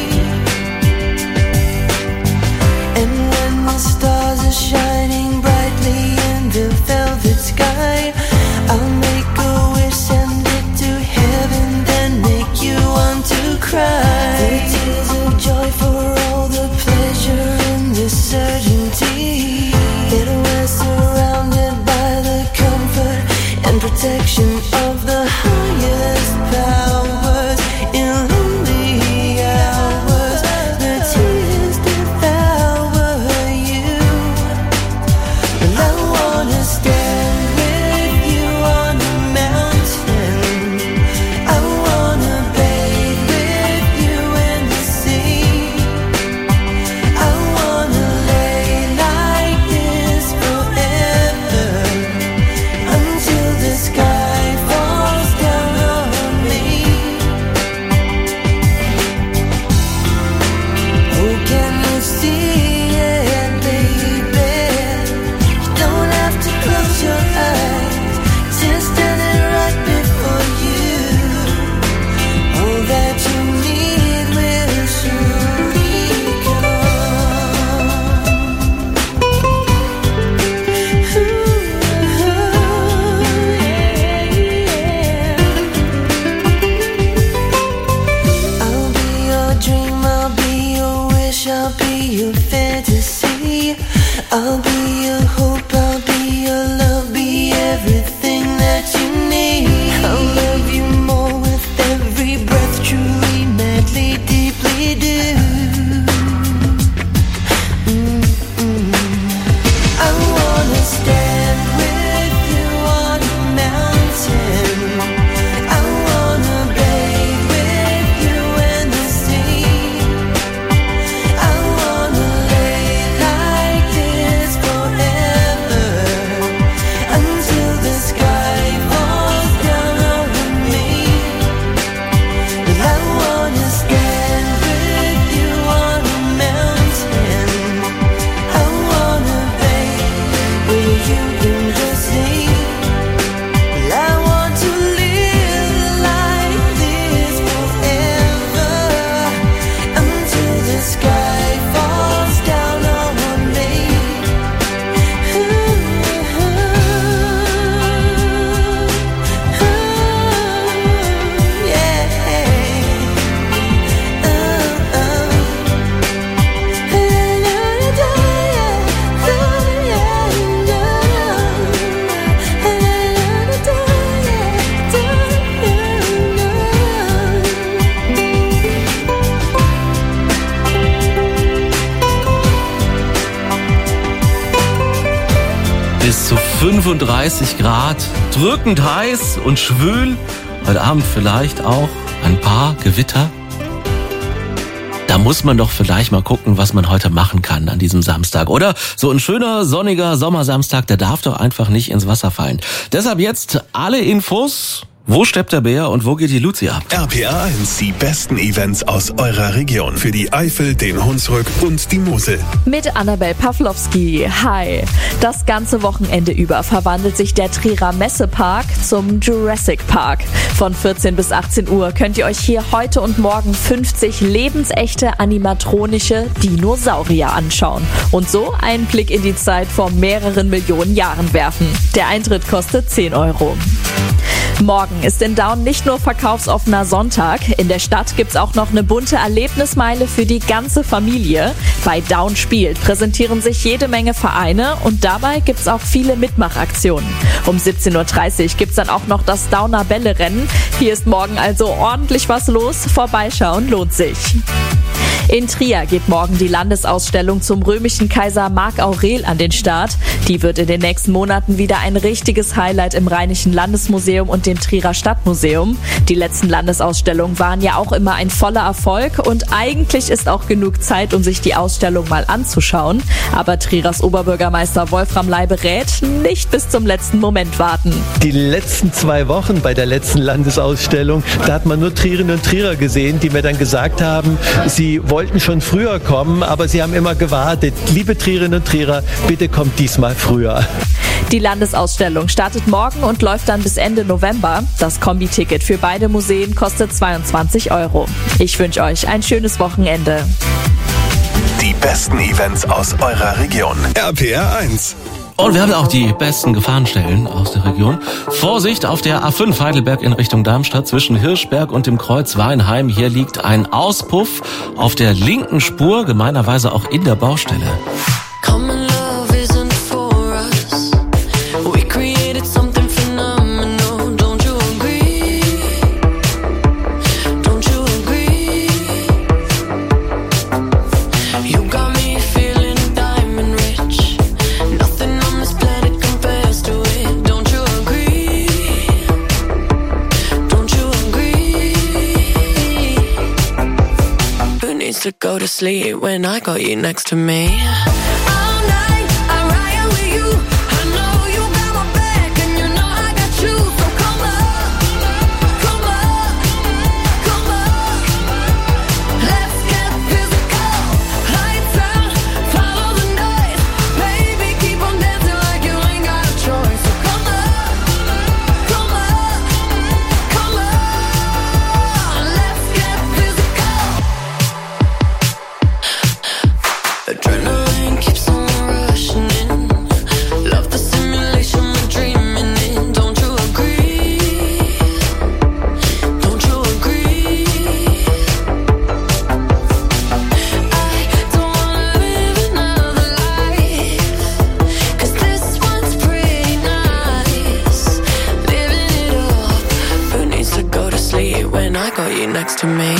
And when the stars are shining brightly in the velvet sky, I'll make a wish, send it to heaven, then make you want to cry. The tears of joy for all the pleasure and the certainty that we're surrounded by the comfort and protection of the highest powers. In lonely hours, the tears devour you. And I wanna stand with you on a mountain. I wanna bathe with you in the sea. I wanna lay like this forever, until the sky falls 35 Grad, drückend heiß und schwül. Heute Abend vielleicht auch ein paar Gewitter. Da muss man doch vielleicht mal gucken, was man heute machen kann an diesem Samstag, oder? So ein schöner, sonniger Sommersamstag, der darf doch einfach nicht ins Wasser fallen. Deshalb jetzt alle Infos. Wo steppt der Bär und wo geht die Luzi ab? RPA 1, die besten Events aus eurer Region. Für die Eifel, den Hunsrück und die Mosel. Mit Annabel Pawlowski. Hi. Das ganze Wochenende über verwandelt sich der Trierer Messepark zum Jurassic Park. Von 14 bis 18 Uhr könnt ihr euch hier heute und morgen 50 lebensechte animatronische Dinosaurier anschauen. Und so einen Blick in die Zeit vor mehreren Millionen Jahren werfen. Der Eintritt kostet 10 Euro. Morgen ist in Daun nicht nur verkaufsoffener Sonntag. In der Stadt gibt's auch noch eine bunte Erlebnismeile für die ganze Familie. Bei Daun spielt präsentieren sich jede Menge Vereine und dabei gibt's auch viele Mitmachaktionen. Um 17.30 Uhr gibt's dann auch noch das Dauner Bälle-Rennen. Hier ist morgen also ordentlich was los. Vorbeischauen lohnt sich. In Trier geht morgen die Landesausstellung zum römischen Kaiser Mark Aurel an den Start. Die wird in den nächsten Monaten wieder ein richtiges Highlight im Rheinischen Landesmuseum und dem Trierer Stadtmuseum. Die letzten Landesausstellungen waren ja auch immer ein voller Erfolg und eigentlich ist auch genug Zeit, um sich die Ausstellung mal anzuschauen. Aber Triers Oberbürgermeister Wolfram Leibe rät, nicht bis zum letzten Moment warten. Die letzten 2 Wochen bei der letzten Landesausstellung, da hat man nur Trierinnen und Trierer gesehen, die mir dann gesagt haben, sie wollten schon früher kommen, aber sie haben immer gewartet. Liebe Trierinnen und Trierer, bitte kommt diesmal früher. Die Landesausstellung startet morgen und läuft dann bis Ende November. Das Kombi-Ticket für beide Museen kostet 22 Euro. Ich wünsche euch ein schönes Wochenende. Die besten Events aus eurer Region. RPR 1. Und wir haben auch die besten Gefahrenstellen aus der Region. Vorsicht auf der A5 Heidelberg in Richtung Darmstadt zwischen Hirschberg und dem Kreuz Weinheim. Hier liegt ein Auspuff auf der linken Spur, gemeinerweise auch in der Baustelle. To go to sleep when I got you next to me. When I got you next to me.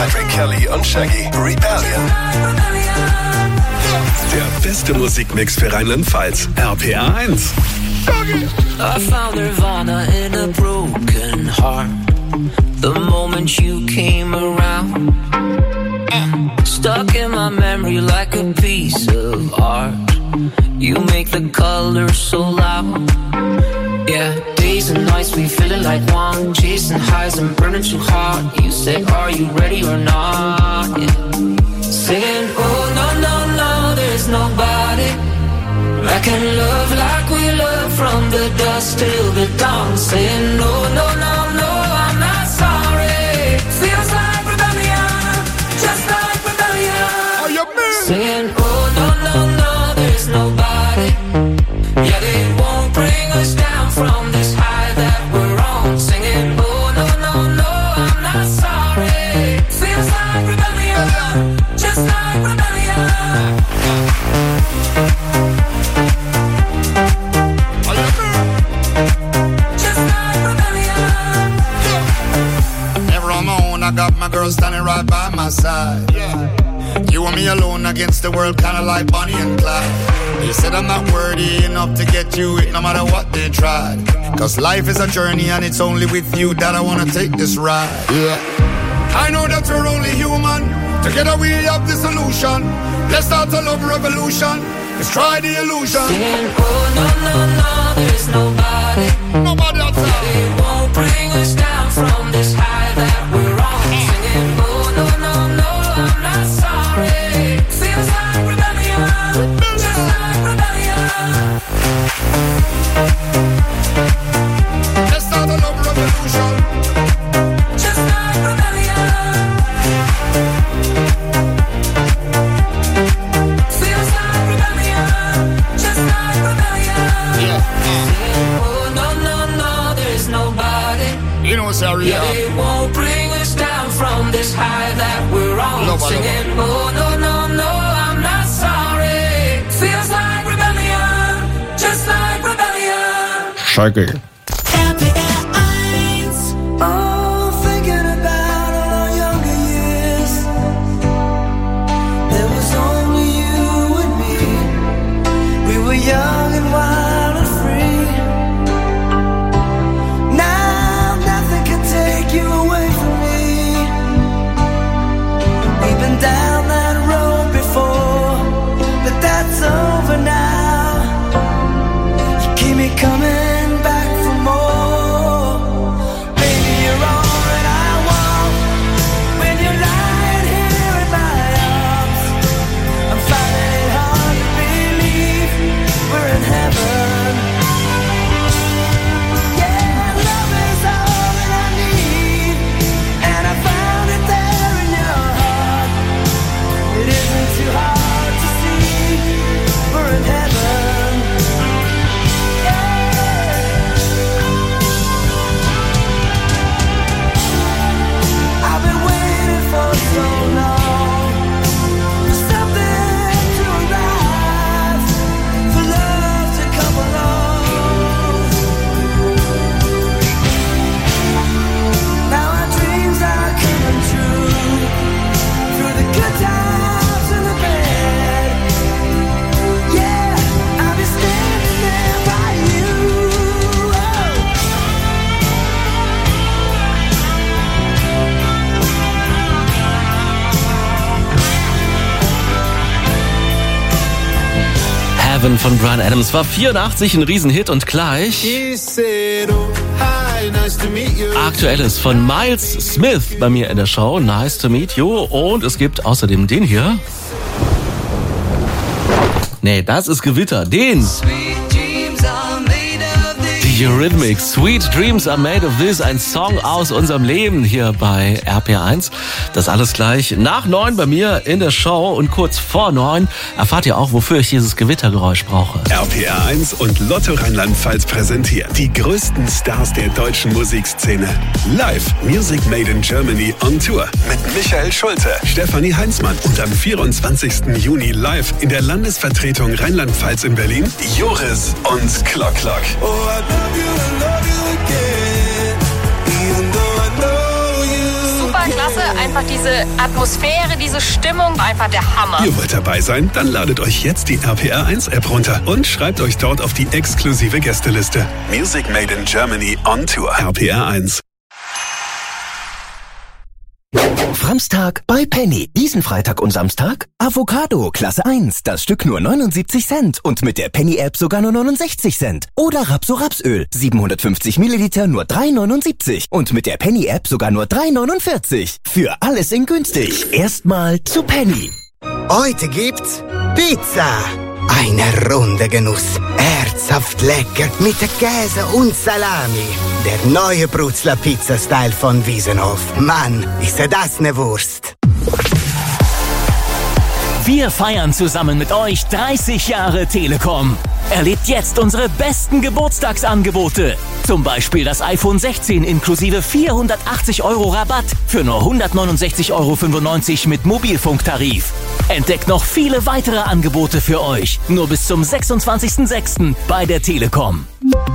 Patrick Kelly und Shaggy, Rebellion. Der beste Musikmix für Rheinland-Pfalz, RPA 1. I found Nirvana in a broken heart. The moment you came around, stuck in my memory like a piece of art. You make the colors so loud. Yeah, days and nights we feeling like one, chasing highs and burning too hard. You say, are you ready or not? Yeah. Saying, oh no, no, no, there's nobody I can love like we love from the dusk till the dawn. Saying, no, no, no, no, I'm not sorry. Feels like rebellion, just like rebellion. Oh, you mean? Saying, oh no, no, no, there's nobody. Yeah, they won't bring us down from this high that we're on. Singing, oh no, no, no, I'm not sorry. Feels like rebellion, just like rebellion. I got my girl standing right by my side. Yeah. You and me alone against the world, kinda like Bonnie and Clyde. They said I'm not worthy enough to get you it, no matter what they tried. Cause life is a journey and it's only with you that I wanna take this ride. Yeah. I know that we're only human. Together we have the solution. Let's start a love revolution. Let's try the illusion. Saying, oh no, no, no, there's nobody. Nobody outside. They won't bring us down from this high that we're on. Singing, oh no, no, no, I'm not sorry. Feels like rebellion, just like rebellion. Let's start a love revolution. Just like rebellion. Feels like rebellion, just like rebellion. Saying, oh no, no, no, there's nobody. You know, sorry, yeah, they won't bring us down from this high that we're on. Nobody. Singing, oh no, no, no, I'm not sorry. Feels like rebellion, just like rebellion. Shaggy. Oh, thinking about all our younger years. There was only you and me. We were young and wild and free. Now nothing can take you away from me. We've been down that road before, but that's over now. You keep me coming back for more. Baby, you're all that I want. When you're lying here in my arms, I'm finding it hard to believe we're in heaven. Yeah, love is all that I need, and I found it there in your heart. It isn't too hard to see we're in heaven. I've been waiting for so long for something to arrive, for love to come along. Now our dreams are coming true, through the good times and the bad. Yeah, I'll be standing there by you. Heaven von Bryan Adams war 84 ein Riesenhit und gleich Aktuelles von Miles Smith bei mir in der Show. Nice to meet you. Und es gibt außerdem den hier. Nee, das ist Gewitter. Den. Die Eurythmics, Sweet Dreams are made of this, ein Song aus unserem Leben hier bei RPA1. Das alles gleich nach 9 bei mir in der Show und kurz vor 9 erfahrt ihr auch, wofür ich dieses Gewittergeräusch brauche. RPA1 und Lotto Rheinland-Pfalz präsentiert die größten Stars der deutschen Musikszene. Live Music Made in Germany on Tour mit Michael Schulte, Stefanie Heinzmann und am 24. Juni live in der Landesvertretung Rheinland-Pfalz in Berlin Joris und Klock Klock. Super klasse, ein einfach diese Atmosphäre, diese Stimmung, einfach der Hammer. Ihr wollt dabei sein? Dann ladet euch jetzt die RPR1-App runter und schreibt euch dort auf die exklusive Gästeliste. Music Made in Germany on Tour. RPR1. Framstag bei Penny. Diesen Freitag und Samstag Avocado Klasse 1, das Stück nur 79 Cent und mit der Penny-App sogar nur 69 Cent. Oder Rapso-Rapsöl, 750 Milliliter nur 3,79 und mit der Penny-App sogar nur 3,49. Für alles in günstig. Erstmal zu Penny. Heute gibt's Pizza. Eine runde Genuss. Herzhaft lecker mit Käse und Salami. Der neue Brutzler Pizza-Style von Wiesenhof. Mann, ist das ne Wurst. Wir feiern zusammen mit euch 30 Jahre Telekom. Erlebt jetzt unsere besten Geburtstagsangebote. Zum Beispiel das iPhone 16 inklusive 480 € Rabatt für nur 169,95 € mit Mobilfunktarif. Entdeckt noch viele weitere Angebote für euch. Nur bis zum 26.06. bei der Telekom.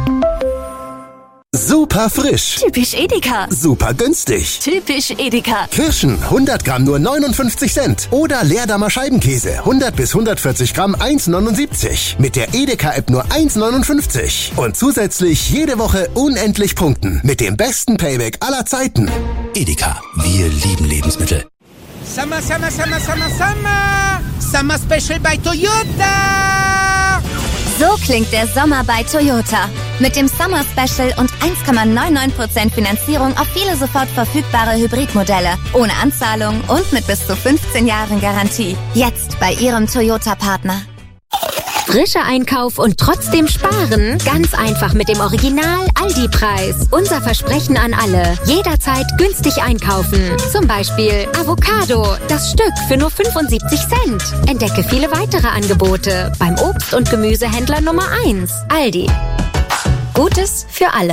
Super frisch. Typisch Edeka. Super günstig. Typisch Edeka. Kirschen, 100 Gramm nur 59 Cent. Oder Leerdammer Scheibenkäse, 100 bis 140 Gramm 1,79. Mit der Edeka-App nur 1,59. Und zusätzlich jede Woche unendlich punkten. Mit dem besten Payback aller Zeiten. Edeka, wir lieben Lebensmittel. Summer, Summer, Summer, Summer, Summer. Summer Special bei Toyota. So klingt der Sommer bei Toyota. Mit dem Summer Special und 1,99% Finanzierung auf viele sofort verfügbare Hybridmodelle. Ohne Anzahlung und mit bis zu 15 Jahren Garantie. Jetzt bei Ihrem Toyota-Partner. Frischer Einkauf und trotzdem sparen? Ganz einfach mit dem Original-Aldi-Preis. Unser Versprechen an alle. Jederzeit günstig einkaufen. Zum Beispiel Avocado, das Stück für nur 75 Cent. Entdecke viele weitere Angebote beim Obst- und Gemüsehändler Nummer 1. Aldi. Gutes für alle.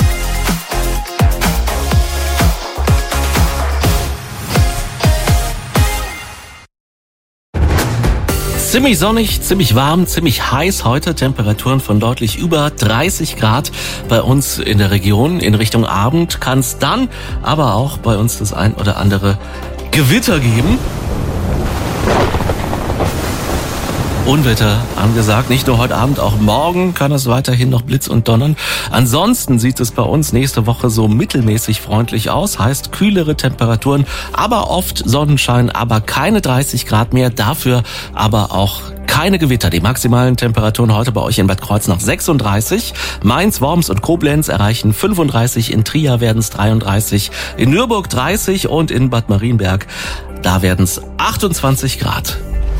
Ziemlich sonnig, ziemlich warm, ziemlich heiß heute. Temperaturen von deutlich über 30 Grad bei uns in der Region. In Richtung Abend kann es dann aber auch bei uns das ein oder andere Gewitter geben. Unwetter angesagt, nicht nur heute Abend, auch morgen kann es weiterhin noch Blitz und Donnern. Ansonsten sieht es bei uns nächste Woche so mittelmäßig freundlich aus, heißt kühlere Temperaturen, aber oft Sonnenschein, aber keine 30 Grad mehr, dafür aber auch keine Gewitter. Die maximalen Temperaturen heute bei euch in Bad Kreuznach 36, Mainz, Worms und Koblenz erreichen 35, in Trier werden es 33, in Nürburg 30 und in Bad Marienberg, da werden es 28 Grad.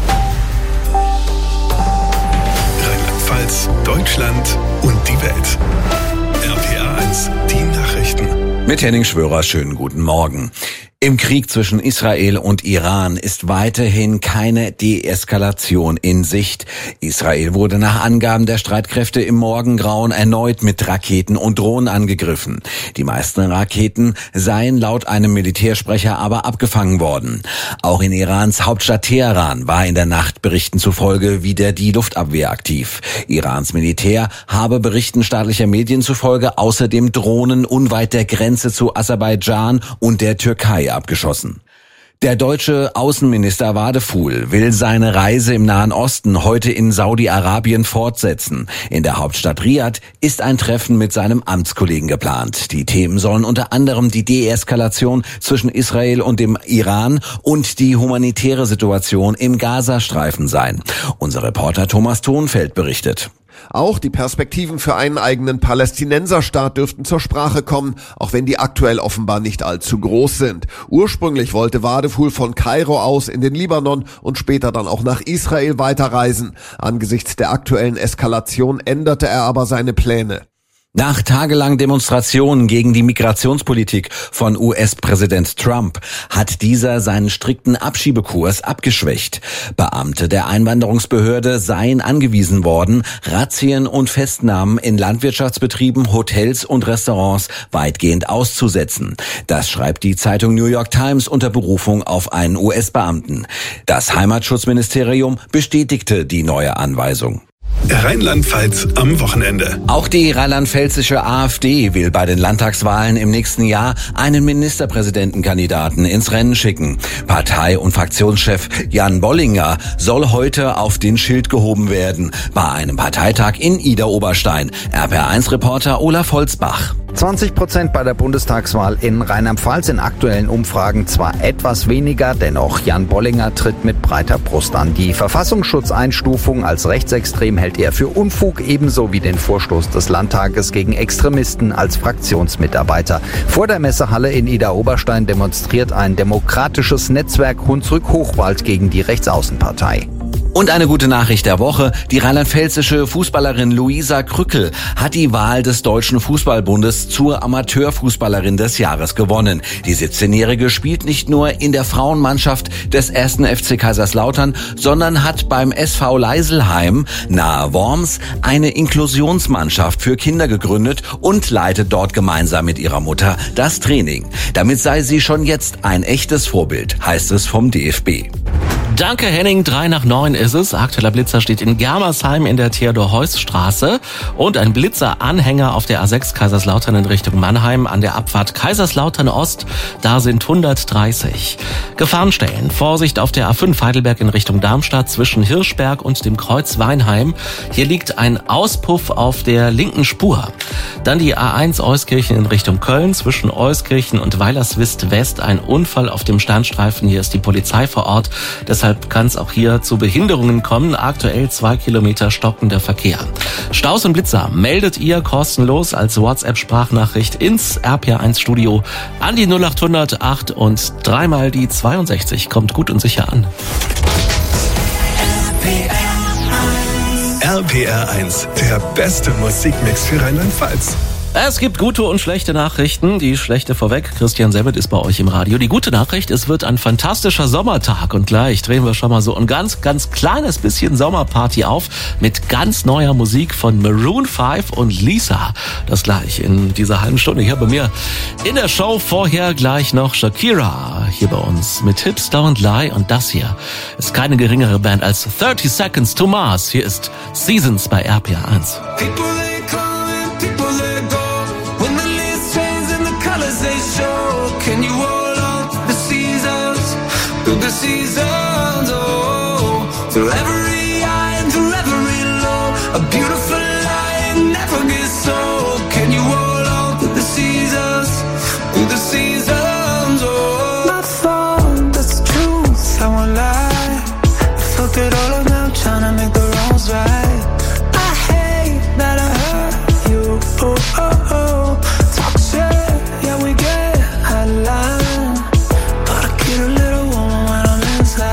Deutschland und die Welt. RPR1, die Nachrichten. Mit Henning Schwörer, schönen guten Morgen. Im Krieg zwischen Israel und Iran ist weiterhin keine Deeskalation in Sicht. Israel wurde nach Angaben der Streitkräfte im Morgengrauen erneut mit Raketen und Drohnen angegriffen. Die meisten Raketen seien laut einem Militärsprecher aber abgefangen worden. Auch in Irans Hauptstadt Teheran war in der Nacht Berichten zufolge wieder die Luftabwehr aktiv. Irans Militär habe Berichten staatlicher Medien zufolge außerdem Drohnen unweit der Grenze zu Aserbaidschan und der Türkei abgeschossen. Der deutsche Außenminister Wadefuhl will seine Reise im Nahen Osten heute in Saudi-Arabien fortsetzen. In der Hauptstadt Riad ist ein Treffen mit seinem Amtskollegen geplant. Die Themen sollen unter anderem die Deeskalation zwischen Israel und dem Iran und die humanitäre Situation im Gazastreifen sein. Unser Reporter Thomas Thonfeld berichtet. Auch die Perspektiven für einen eigenen Palästinenserstaat dürften zur Sprache kommen, auch wenn die aktuell offenbar nicht allzu groß sind. Ursprünglich wollte Wadefuhl von Kairo aus in den Libanon und später dann auch nach Israel weiterreisen. Angesichts der aktuellen Eskalation änderte er aber seine Pläne. Nach tagelangen Demonstrationen gegen die Migrationspolitik von US-Präsident Trump hat dieser seinen strikten Abschiebekurs abgeschwächt. Beamte der Einwanderungsbehörde seien angewiesen worden, Razzien und Festnahmen in Landwirtschaftsbetrieben, Hotels und Restaurants weitgehend auszusetzen. Das schreibt die Zeitung New York Times unter Berufung auf einen US-Beamten. Das Heimatschutzministerium bestätigte die neue Anweisung. Rheinland-Pfalz am Wochenende. Auch die rheinland-pfälzische AfD will bei den Landtagswahlen im nächsten Jahr einen Ministerpräsidentenkandidaten ins Rennen schicken. Partei- und Fraktionschef Jan Bollinger soll heute auf den Schild gehoben werden bei einem Parteitag in Idar-Oberstein. RPR1-Reporter Olaf Holzbach. 20% bei der Bundestagswahl in Rheinland-Pfalz, in aktuellen Umfragen zwar etwas weniger, dennoch Jan Bollinger tritt mit breiter Brust an. Die Verfassungsschutzeinstufung als rechtsextrem hält er für Unfug, ebenso wie den Vorstoß des Landtages gegen Extremisten als Fraktionsmitarbeiter. Vor der Messehalle in Idar-Oberstein demonstriert ein demokratisches Netzwerk Hunsrück-Hochwald gegen die Rechtsaußenpartei. Und eine gute Nachricht der Woche. Die rheinland-pfälzische Fußballerin Luisa Krückel hat die Wahl des Deutschen Fußballbundes zur Amateurfußballerin des Jahres gewonnen. Die 17-Jährige spielt nicht nur in der Frauenmannschaft des 1. FC Kaiserslautern, sondern hat beim SV Leiselheim nahe Worms eine Inklusionsmannschaft für Kinder gegründet und leitet dort gemeinsam mit ihrer Mutter das Training. Damit sei sie schon jetzt ein echtes Vorbild, heißt es vom DFB. Danke Henning, 8:03 ist es. Aktueller Blitzer steht in Germersheim in der Theodor-Heuss-Straße und ein Blitzer-Anhänger auf der A6 Kaiserslautern in Richtung Mannheim an der Abfahrt Kaiserslautern Ost. Da sind 130. Gefahrenstellen. Vorsicht auf der A5 Heidelberg in Richtung Darmstadt zwischen Hirschberg und dem Kreuz Weinheim. Hier liegt ein Auspuff auf der linken Spur. Dann die A1 Euskirchen in Richtung Köln zwischen Euskirchen und Weilerswist West. Ein Unfall auf dem Standstreifen. Hier ist die Polizei vor Ort. Deshalb kann es auch hier zu Behinderungen kommen. Aktuell 2 Kilometer stockender Verkehr. Staus und Blitzer meldet ihr kostenlos als WhatsApp-Sprachnachricht ins RPR1-Studio an die 0800 8 und 3 mal die 62. Kommt gut und sicher an. RPR1, der beste Musikmix für Rheinland-Pfalz. Es gibt gute und schlechte Nachrichten. Die schlechte vorweg. Christian Semmert ist bei euch im Radio. Die gute Nachricht, es wird ein fantastischer Sommertag. Und gleich drehen wir schon mal so ein ganz kleines bisschen Sommerparty auf mit ganz neuer Musik von Maroon 5 und Lisa. Das gleich in dieser halben Stunde hier bei mir in der Show. Vorher gleich noch Shakira hier bei uns mit Hips Don't Lie. Und das hier ist keine geringere Band als 30 Seconds to Mars. Hier ist Seasons bei RPR1. Can you hold on to the seasons, through the seasons, oh, through every high and through every low, a beautiful line never gets old. Can you hold on to the seasons, through the seasons, oh. My fault, that's the truth, I won't lie. I fucked it all up now, trying to make the wrongs right. I hate that I hurt you, oh, oh, oh. Talk shit, yeah we get line, but I get a little warm when I'm inside.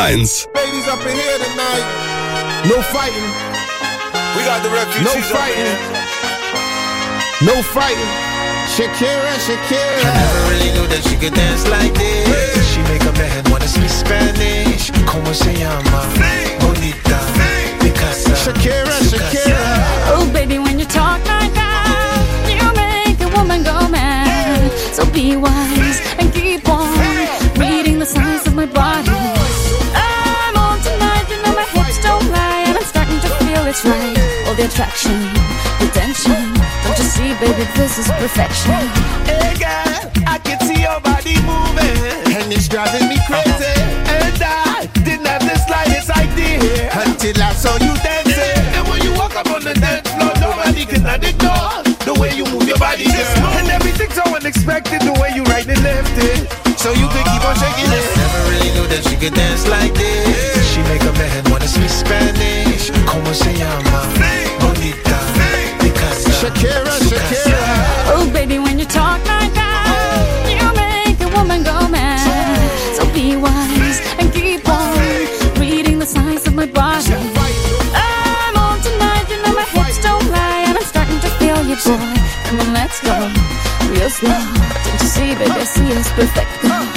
1. Ladies up in here tonight. No fighting. We got the refugees. No fighting. No fighting. Shakira, Shakira. I never really knew that she could dance like this. She make a man wanna speak Spanish. Como se llama? Bonita. Picasa. Shakira, Shakira. Oh, baby, when you talk like that, you make a woman go mad. So be wise and keep on reading the signs of my body. I'm on tonight, you know my hips don't lie, and I'm starting to feel it's right. All the attraction, the tension. Don't you see, baby, this is perfection. Hey girl, I can see your body moving, And it's driving me crazy. and I didn't have the slightest idea Until I saw you dancing. And when you walk up on the dance floor, nobody can ignore the way you move your body, girl. And everything's so unexpected, the way you right and left it, so you could keep on shaking it. Never really knew that she could dance like this. She make a man wanna speak Spanish. Como se llama? Bonita. Picasa. Shakira, Shakira. Oh, baby, when you talk like that, you make a woman go mad. So be wise and keep on reading the signs of my body. I'm on tonight, you know my hips don't lie, and I'm starting to feel you, boy. Come on, let's go real slow. Don't you see, baby, I see it's perfect.